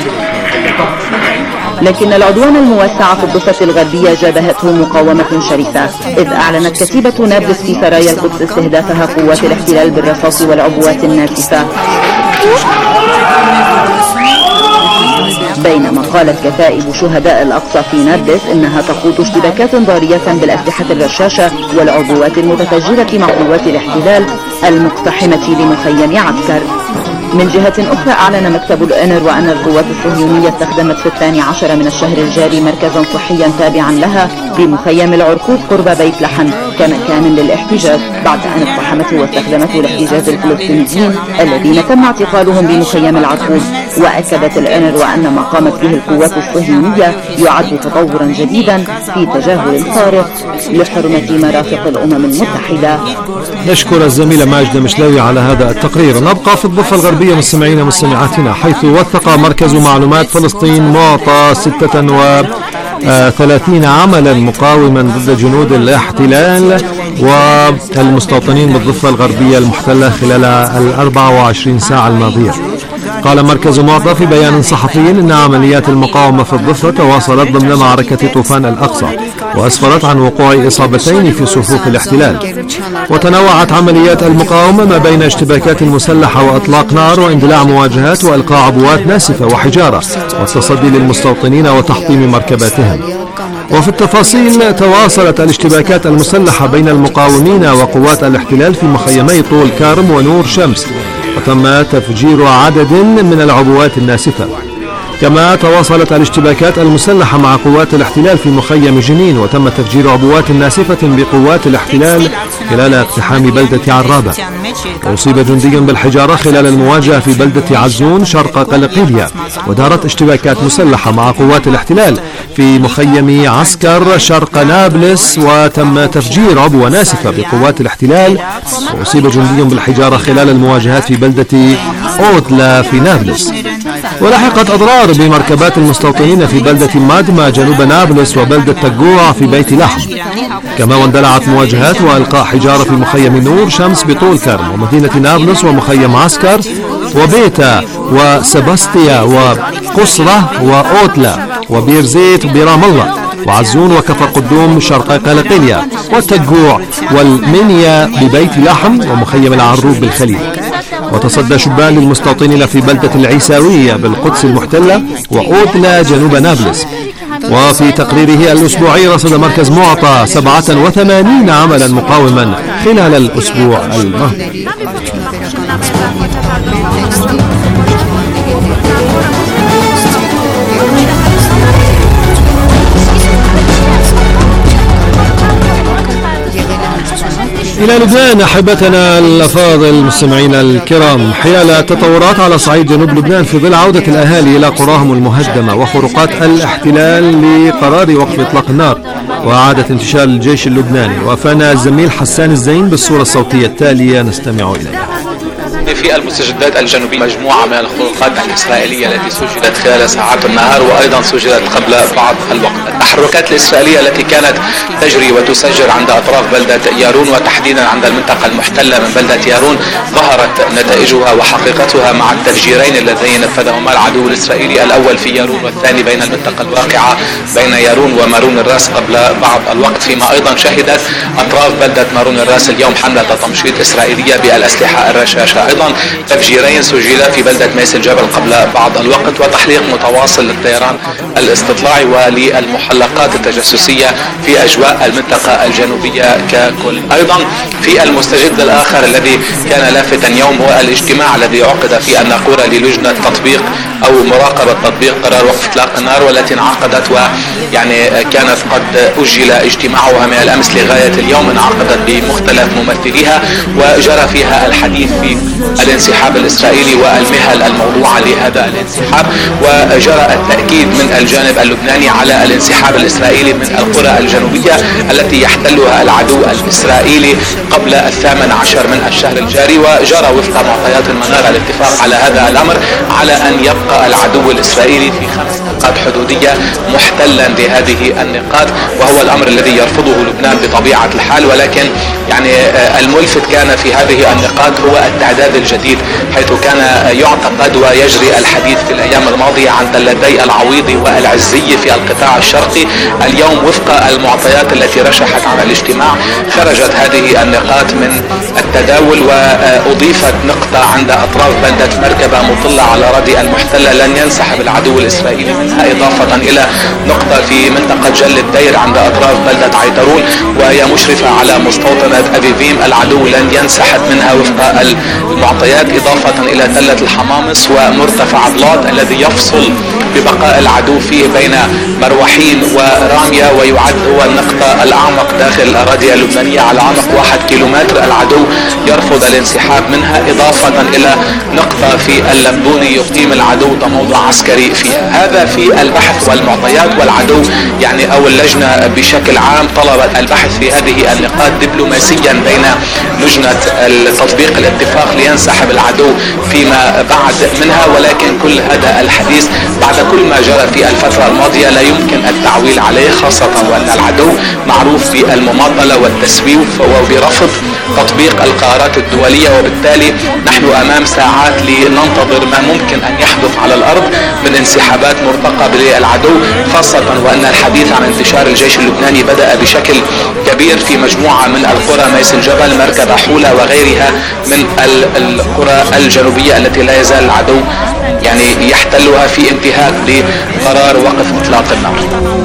لكن العدوان الموسع في الضفة الغربية جابهته مقاومة شرسة، إذ أعلنت كتيبة نابلس في سرايا القدس استهدافها قوات الاحتلال بالرصاص والعبوات الناسفة. بينما قالت كتائب شهداء الأقصى في نابلس إنها تخوض اشتباكات ضارية بالأسلحة الرشاشة والعبوات المتفجرة مع قوات الاحتلال المقتحمة لمخيم عسكر. من جهة أخرى أعلن مكتب الأونروا أن القوات الصهيونية استخدمت في 12 من الشهر الجاري مركزا صحيا تابعا لها بمخيم العرقوب قرب بيت لحم كمكان للاحتجاز، بعد أن اقتحمته واستخدمته لاحتجاز الفلسطينيين الذين تم اعتقالهم بمخيم العرقوب. وأكدت الأونروا أن ما قامت به القوات الصهيونية يعد تطورا جديدا في تجاهل خارق لحرمة مرافق الأمم المتحدة. نشكر الزميلة ماجدة مشلاوي على هذا التقرير. نبقى في الضفة الغربية مستمعينا ومستمعاتنا، حيث وثق مركز معلومات فلسطين معطى 36 عملا مقاوما ضد جنود الاحتلال والمستوطنين بالضفة الغربية المحتلة خلال 24 ساعة الماضية. قال مركز معطى في بيان صحفي إن عمليات المقاومة في الضفة تواصلت ضمن معركة طوفان الأقصى وأسفرت عن وقوع إصابتين في صفوف الاحتلال. وتنوعت عمليات المقاومة ما بين اشتباكات مسلحة وإطلاق نار واندلاع مواجهات وإلقاء عبوات ناسفة وحجارة والتصدي للمستوطنين وتحطيم مركباتهم. وفي التفاصيل تواصلت الاشتباكات المسلحة بين المقاومين وقوات الاحتلال في مخيمي طول كارم ونور شمس، وتم تفجير عدد من العبوات الناسفة. كما تواصلت الاشتباكات المسلحة مع قوات الاحتلال في مخيم جنين، وتم تفجير عبوات ناسفة بقوات الاحتلال خلال اقتحام بلدة عرابة. وأصيب جندي بالحجارة خلال المواجهة في بلدة عزون شرق قلقيلية. ودارت اشتباكات مسلحة مع قوات الاحتلال في مخيم عسكر شرق نابلس، وتم تفجير عبوة ناسفة بقوات الاحتلال. وأصيب جندي بالحجارة خلال المواجهات في بلدة أوتلا في نابلس. ولحقت أضرار بمركبات المستوطنين في بلدة مادما جنوب نابلس وبلدة تقوع في بيت لحم. كما واندلعت مواجهات وإلقاء حجارة في مخيم نور شمس بطول كرم ومدينة نابلس ومخيم عسكر وبيتا وسباستيا وقصرة وأوتلا وبير زيت برام الله وعزون وكفر قدوم شرق قلقيلية والتقوع والمنيا ببيت لحم ومخيم العروب بالخليل. وتصدى شبان للمستوطنين في بلدة العيساوية بالقدس المحتلة وأوتلا جنوب نابلس. وفي تقريره الأسبوعي رصد مركز معطى 87 عملا مقاوما خلال الأسبوع الماضي. إلى لبنان أحبتنا الأفاضل مستمعينا الكرام، حيال تطورات على صعيد جنوب لبنان في ظل عودة الأهالي إلى قراهم المهدمة وخروقات الاحتلال لقرار وقف إطلاق النار وإعادة انتشال الجيش اللبناني، وافانا الزميل حسان الزين بالصورة الصوتية التالية نستمع إليها. في المستجدات الجنوبية مجموعة من الخروقات الإسرائيلية التي سجلت خلال ساعات النهار وأيضا سجلت قبل بعض الوقت. التحركات الإسرائيلية التي كانت تجري وتسجل عند أطراف بلدة يارون وتحديدا عند المنطقة المحتلة من بلدة يارون ظهرت نتائجها وحقيقتها مع التفجيرين اللذين نفذهما العدو الإسرائيلي، الأول في يارون والثاني بين المنطقة الواقعة بين يارون ومارون الراس قبل بعض الوقت، فيما أيضا شهدت أطراف بلدة مارون الراس اليوم حملة تمشيط إسرائيلية بالأسلحة الرشاشة. أيضا تفجيرين سجلا في بلدة ميس الجبل قبل بعض الوقت، وتحليق متواصل للطيران الاستطلاعي وللمحلقات التجسسية في أجواء المنطقة الجنوبية ككل. أيضا في المستجد الآخر الذي كان لافتا يوم هو الاجتماع الذي عقد في الناقورة للجنة تطبيق أو مراقبة تطبيق قرار وقف إطلاق النار، والتي انعقدت ويعني كانت قد أجل اجتماعها من الأمس لغاية اليوم، انعقدت بمختلف ممثليها وجرى فيها الحديث في الانسحاب الإسرائيلي والمهل الموضوعة لهذا الانسحاب، وجرى التأكيد من الجانب اللبناني على الانسحاب الإسرائيلي من القرى الجنوبية التي يحتلها العدو الإسرائيلي قبل 18 من الشهر الجاري، وجرى وفق معطيات المنارة الاتفاق على هذا الأمر على أن يبقى العدو الإسرائيلي في 5 نقاط حدودية محتلا لهذه النقاط، وهو الأمر الذي يرفضه لبنان بطبيعة الحال. ولكن يعني الملفت كان في هذه النقاط هو التعداد الجديد، حيث كان يعتقد ويجري الحديث في الأيام الماضية عن دلتي العويضي والعزي في القطاع الشرقي. اليوم وفق المعطيات التي رشحت عن الاجتماع خرجت هذه النقاط من التداول، وأضيفت نقطة عند أطراف بلدة مركبة مطلة على أراضي المحتلة لن ينسحب العدو الإسرائيلي منها، إضافة إلى نقطة في منطقة جل الدير عند أطراف بلدة عيترون وهي مشرفة على مستوطنة أبيفيم، العدو لن ينسحب منها وفق المعطيات، إضافة إلى تلة الحمامص ومرتفع بلاط الذي يفصل ببقاء العدو فيه بين مروحين ورامية، ويعد هو النقطة الأعمق داخل الأراضي اللبنانية على عمق 1 كيلومتر. العدو يرفض الانسحاب منها، إضافة إلى نقطة في اللبوني يقيم العدو تموضع عسكري فيها. هذا في البحث والمعطيات، والعدو يعني أو اللجنة بشكل عام طلبت البحث في هذه النقاط دبلوماسيا بين لجنة تطبيق الاتفاق لينسحب العدو فيما بعد منها، ولكن كل هذا الحديث بعد كل ما جرى في الفترة الماضية لا يمكن التعويل عليه، خاصة وأن العدو معروف بالمماطلة والتسويف وبرفض تطبيق القرارات الدولية، وبالتالي نحن أمام ساعات لننتظر ما ممكن أن يحدث على الأرض من انسحابات مرتقبة للعدو، خاصة وأن الحديث عن انتشار الجيش اللبناني بدأ بشكل كبير في مجموعة من القرى، ميس الجبل، مركبة، حولة وغيرها من القرى الجنوبية التي لا يزال العدو يعني يحتلها في انتهاك لقرار وقف إطلاق النار.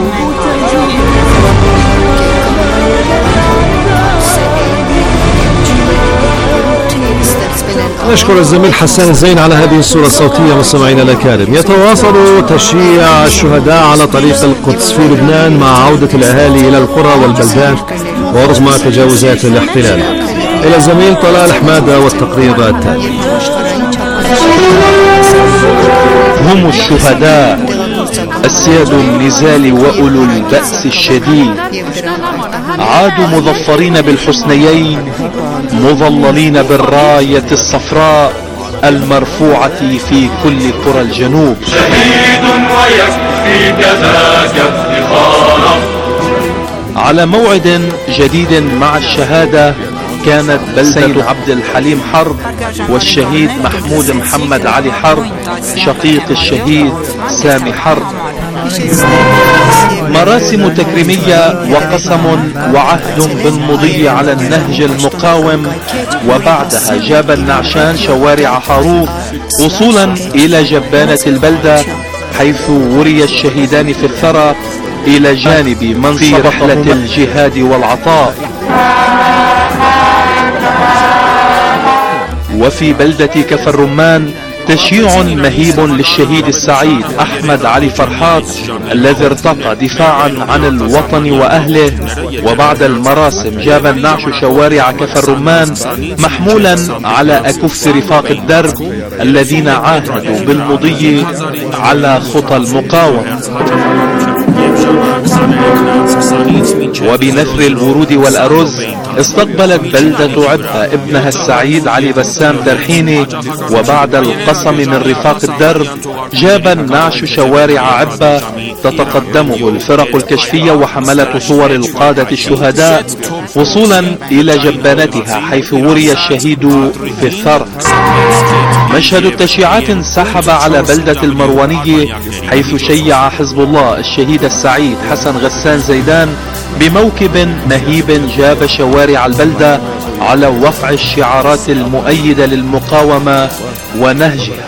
نشكر الزميل حسان الزين على هذه الصورة الصوتية. مستمعينا الأكارم، يتواصل تشييع الشهداء على طريق القدس في لبنان مع عودة الأهالي إلى القرى والبلدات ورغم تجاوزات الاحتلال. إلى الزميل طلال حمادة والتقرير التالي. هم الشهداء أسياد النزال وأولو البأس الشديد، عادوا مظفرين بالحسنيين مظللين بالراية الصفراء المرفوعة في كل قرى الجنوب. شهيد ويكفي كذاك افتخارا. على موعد جديد مع الشهادة كانت بلدة عبد الحليم حرب والشهيد محمود محمد علي حرب شقيق الشهيد سامي حرب. مراسم تكريمية وقسم وعهد بالمضي على النهج المقاوم، وبعدها جاب النعشان شوارع حاروف وصولا إلى جبانة البلدة، حيث وري الشهيدان في الثرى إلى جانب من في رحلة الجهاد والعطاء. وفي بلدة كفر الرمان تشييع مهيب للشهيد السعيد أحمد علي فرحات الذي ارتقى دفاعا عن الوطن وأهله. وبعد المراسم جاب النعش شوارع كفر الرمان محمولا على أكف رفاق الدرب الذين عاهدوا بالمضي على خطى المقاومة. وبنثر الورود والأرز استقبلت بلدة عبة ابنها السعيد علي بسام ترحيني. وبعد القسم من رفاق الدرب جاب النعش شوارع عبة تتقدمه الفرق الكشفية وحملة صور القادة الشهداء وصولا إلى جبانتها حيث وري الشهيد في الثرى. مشهد التشييعات انسحب على بلدة المروانية حيث شيع حزب الله الشهيد السعيد حسن غسان زيدان بموكب مهيب جاب شوارع البلدة على وقع الشعارات المؤيدة للمقاومة ونهجها.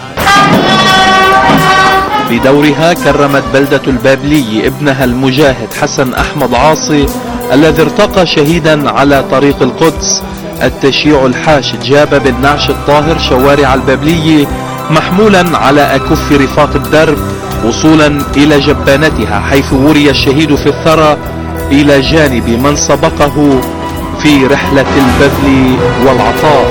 بدورها كرمت بلدة البابلي ابنها المجاهد حسن أحمد عاصي الذي ارتقى شهيدا على طريق القدس. التشييع الحاشد جاب بالنعش الطاهر شوارع البابلي محمولا على أكف رفاق الدرب وصولا إلى جبانتها حيث وري الشهيد في الثرى إلى جانب من سبقه في رحلة البذل والعطاء.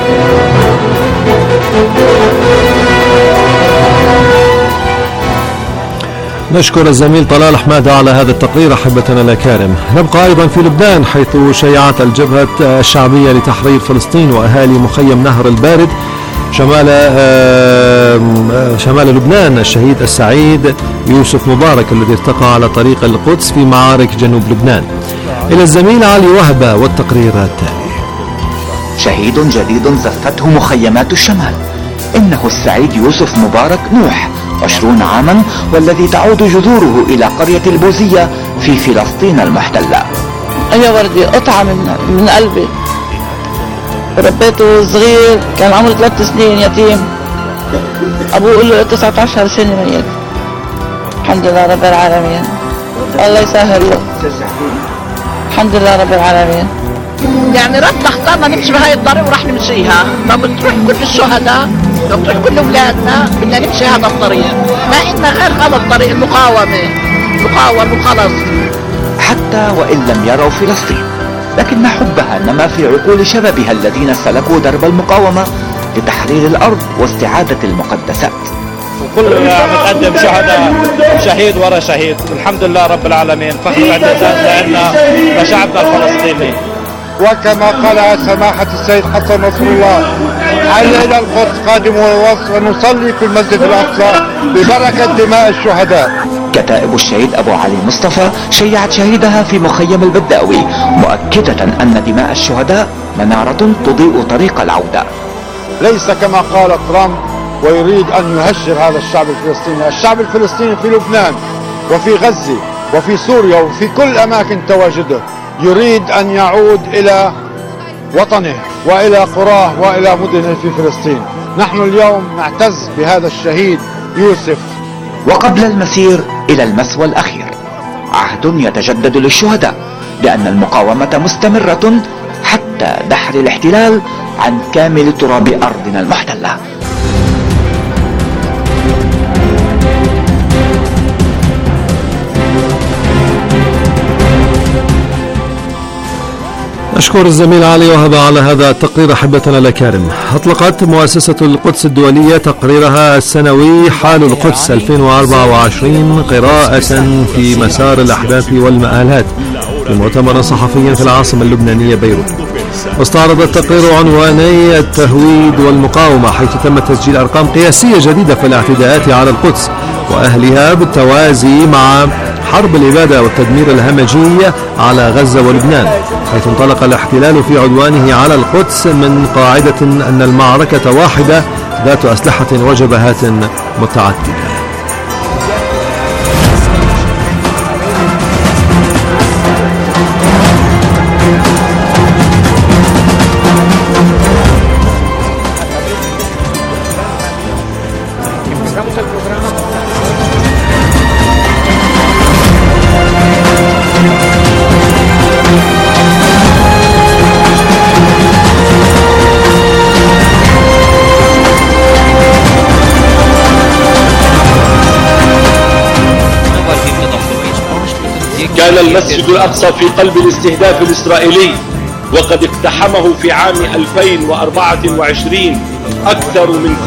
نشكر الزميل طلال حمادة على هذا التقرير. أحبتنا الأكارم، نبقى أيضا في لبنان حيث شيعت الجبهة الشعبية لتحرير فلسطين وأهالي مخيم نهر البارد شمال لبنان الشهيد السعيد يوسف مبارك الذي ارتقى على طريق القدس في معارك جنوب لبنان. إلى الزميل علي وهبة والتقرير التالي. شهيد جديد زفته مخيمات الشمال، إنه السعيد يوسف مبارك نوح 20 عاما، والذي تعود جذوره إلى قرية البوزية في فلسطين المحتلة. أنا وردي قطعة من قلبي، ربيته صغير كان عمره 3 سنين يتيم، أبوه له 19 سنة ميت. الحمد لله رب العالمين، الله يسهل له. الحمد لله رب العالمين. يعني ربنا اختارنا نمشي بهاي الطريق وراح نمشيها، ما بتروح كل الشهداء، بتروح كل اولادنا، بدنا نمشي هذا الطريق، ما إلنا غير هذا الطريق المقاومة، مقاوم وخلص. حتى وإن لم يروا فلسطين، لكن حبها نما في عقول شبابها الذين سلكوا درب المقاومة لتحرير الأرض واستعادة المقدسات. وكل متقدم شهداء، شهيد ورا شهيد، الحمد لله رب العالمين، فخر واعتزاز لنا لشعبنا الفلسطيني. وكما قال سماحة السيد حسن نصر الله: حل إلى القدس قادم ونصلي في المسجد الأقصى ببركة دماء الشهداء. كتائب الشهيد أبو علي مصطفى شيعت شهيدها في مخيم البداوي، مؤكدة أن دماء الشهداء منارة تضيء طريق العودة. ليس كما قال ترامب ويريد أن يهجر هذا الشعب الفلسطيني. الشعب الفلسطيني في لبنان وفي غزة وفي سوريا وفي كل أماكن تواجده يريد أن يعود إلى وطنه وإلى قراه وإلى مدنه في فلسطين. نحن اليوم نعتز بهذا الشهيد يوسف. وقبل المسير إلى المثوى الأخير، عهد يتجدد للشهداء بأن المقاومة مستمرة حتى دحر الاحتلال عن كامل تراب أرضنا المحتلة. أشكر الزميل علي وهبة على هذا التقرير. أحبتنا الأكارم، أطلقت مؤسسة القدس الدولية تقريرها السنوي حال القدس 2024 قراءة في مسار الأحداث والمآلات في مؤتمر صحفي في العاصمة اللبنانية بيروت. واستعرض التقرير عنواني التهويد والمقاومة، حيث تم تسجيل أرقام قياسية جديدة في الاعتداءات على القدس وأهلها بالتوازي مع حرب الإبادة والتدمير الهمجي على غزة ولبنان، حيث انطلق الاحتلال في عدوانه على القدس من قاعدة أن المعركة واحدة ذات أسلحة وجبهات متعددة. كان المسجد الأقصى في قلب الاستهداف الإسرائيلي، وقد اقتحمه في عام 2024 أكثر من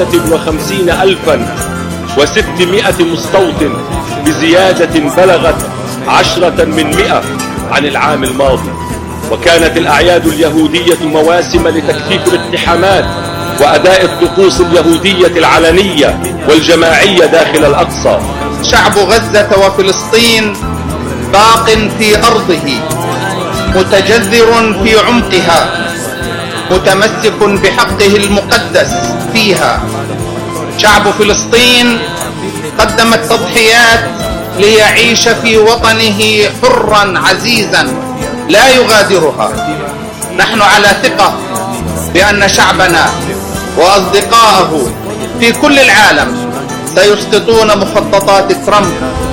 53,600 مستوطن، بزيادة بلغت 10% عن العام الماضي. وكانت الأعياد اليهودية مواسم لتكثيف الاقتحامات وأداء الطقوس اليهودية العلنية والجماعية داخل الأقصى. شعب غزة وفلسطين باق في أرضه، متجذر في عمقها، متمسك بحقه المقدس فيها. شعب فلسطين قدم التضحيات ليعيش في وطنه حرا عزيزا لا يغادرها. نحن على ثقة بأن شعبنا وأصدقائه في كل العالم سيسقطون مخططات ترامب.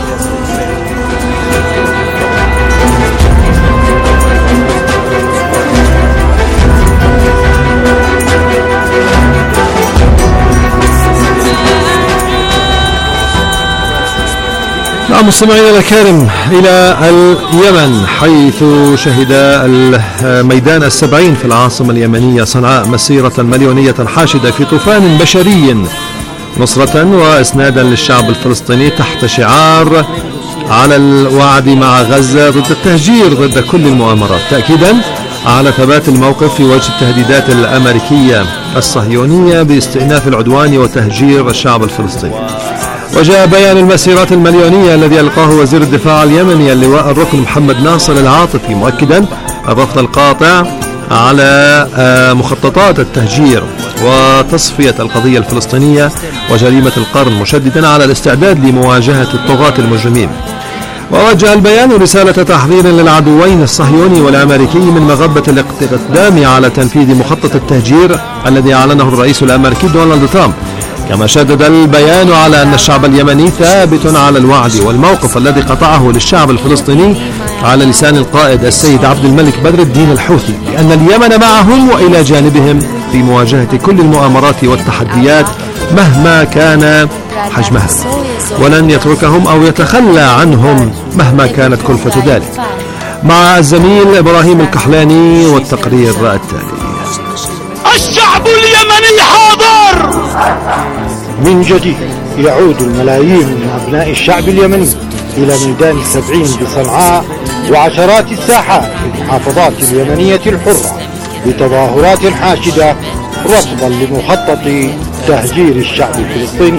نعم مستمعينا الكرام، إلى اليمن، حيث شهد الميدان السبعين في العاصمة اليمنية صنعاء مسيرة مليونية حاشدة في طوفان بشري نصرة وإسنادا للشعب الفلسطيني تحت شعار على الوعد مع غزة ضد التهجير ضد كل المؤامرات، تأكيدا على ثبات الموقف في وجه التهديدات الأمريكية الصهيونية باستئناف العدوان وتهجير الشعب الفلسطيني. وجاء بيان المسيرات المليونية الذي ألقاه وزير الدفاع اليمني اللواء الركن محمد ناصر العاطفي، مؤكدا الرفض القاطع على مخططات التهجير وتصفية القضية الفلسطينية وجريمة القرن، مشددا على الاستعداد لمواجهة الطغاة المجرمين. ووجه البيان رسالة تحذير للعدوين الصهيوني والأمريكي من مغبة الاقدام على تنفيذ مخطط التهجير الذي أعلنه الرئيس الأمريكي دونالد ترامب. كما شدد البيان على أن الشعب اليمني ثابت على الوعد والموقف الذي قطعه للشعب الفلسطيني على لسان القائد السيد عبد الملك بدر الدين الحوثي، بأن اليمن معهم وإلى جانبهم في مواجهة كل المؤامرات والتحديات مهما كان حجمها، ولن يتركهم أو يتخلى عنهم مهما كانت كلفة ذلك. مع الزميل إبراهيم الكحلاني والتقرير التالي. الشعب اليمني حاضر. من جديد يعود الملايين من أبناء الشعب اليمني إلى ميدان السبعين بصنعاء وعشرات الساحات في المحافظات اليمنية الحرة بتظاهرات حاشدة رفضا لمخطط تهجير الشعب الفلسطيني.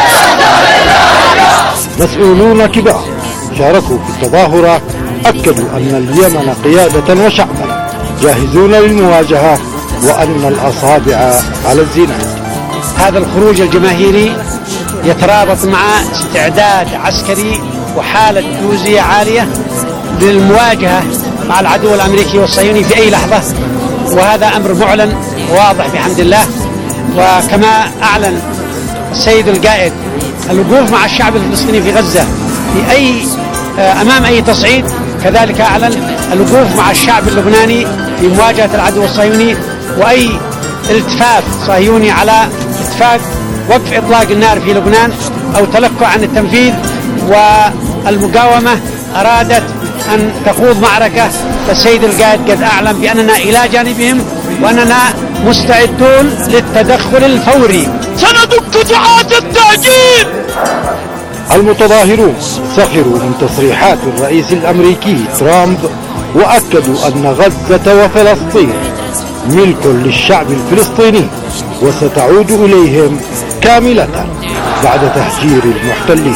مسؤولون كبار شاركوا في التظاهرة أكدوا أن اليمن قيادة وشعبا جاهزون للمواجهة وأن الأصابع على الزناد. هذا الخروج الجماهيري يترابط مع استعداد عسكري وحالة جوزية عالية للمواجهة مع العدو الأمريكي والصهيوني في أي لحظة، وهذا أمر معلن واضح بحمد الله. وكما أعلن السيد القائد الوقوف مع الشعب الفلسطيني في غزة في أمام أي تصعيد، كذلك أعلن الوقوف مع الشعب اللبناني في مواجهة العدو الصهيوني، وأي التفاف صهيوني على اتفاق وقف إطلاق النار في لبنان أو تلكؤ عن التنفيذ. والمقاومة أرادت أن تخوض معركة، فالسيد القائد قد أعلن بأننا إلى جانبهم وأننا مستعدون للتدخل الفوري. سندك دعاة التهجير. المتظاهرون سخروا من تصريحات الرئيس الأمريكي ترامب وأكدوا أن غزة وفلسطين ملك للشعب الفلسطيني وستعود إليهم كاملة بعد تهجير المحتلين.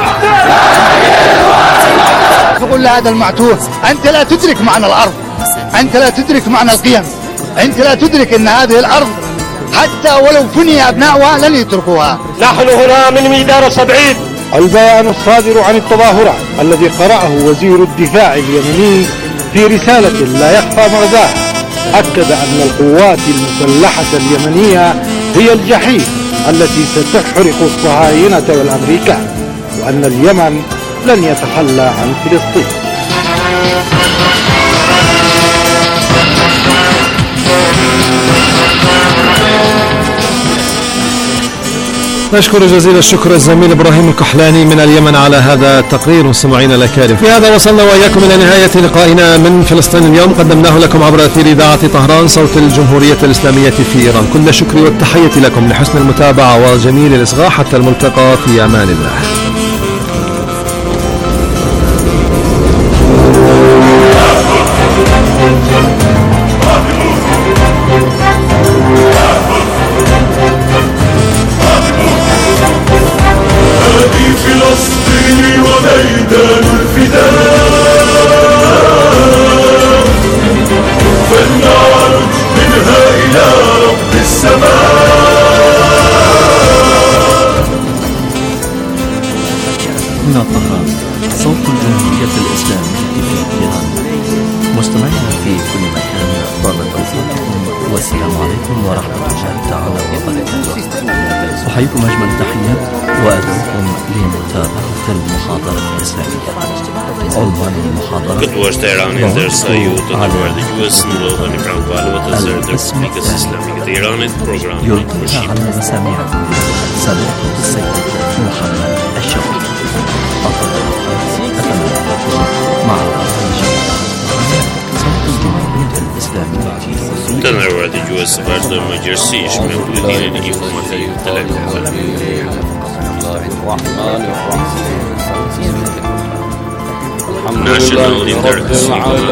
تقول لهذا المعتوه أنت لا تدرك معنى الأرض، أنت لا تدرك معنى القيم، أنت لا تدرك أن هذه الأرض حتى ولو فني أبناؤها لن يتركوها. نحن هنا من ميدان السبعين. البيان الصادر عن التظاهرات الذي قرأه وزير الدفاع اليمني في رسالة لا يخفى مغزاها أكد أن القوات المسلحة اليمنية هي الجحيم التي ستحرق الصهاينة والأمريكان، وأن اليمن لن يتخلى عن فلسطين. نشكر جزيل الشكر الزميل إبراهيم الكحلاني من اليمن على هذا التقرير. مستمعينا الأكارم، في هذا وصلنا وإياكم إلى نهاية لقائنا من فلسطين اليوم، قدمناه لكم عبر أثير إذاعة طهران صوت الجمهورية الإسلامية في إيران. كل الشكر والتحية لكم لحسن المتابعة وجميل الإصغاء. حتى الملتقى، في أمان الله. فلسطين وميدان الفداء، فلنعرج منها إلى رب السماء. هنا طهران صوت الجمهورية الإسلامية في إيران. مستمعينا في كل مكان، طابت أوقاتكم والسلام عليكم ورحمة الله تعالى وبركاته. أحييكم أجمل التحيات وأدعوكم لمتابعة المحاضرة الإسلامية. عنوان المحاضرة: يلقيها على مسامعكم سماحة السيد محمد الشوقي. أتمنى مع تنوع الجواز برد المجرسيش من الذين يقوم في التلقى. National Interest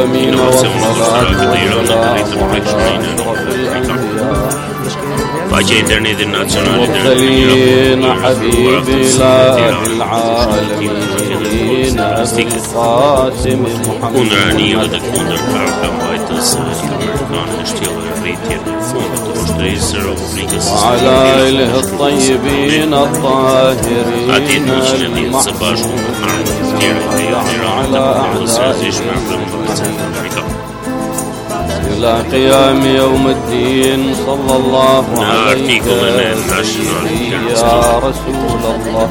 Pace internetin nazionali المرسلين حبيب إله العالمين أبي القاسم محمد وعلى آله الطيبين الطاهرين على إلى قيام يوم الدين. صلى الله عليك يا رسول الله.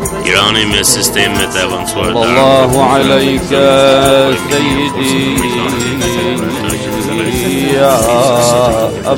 صلى الله عليك سيدي يا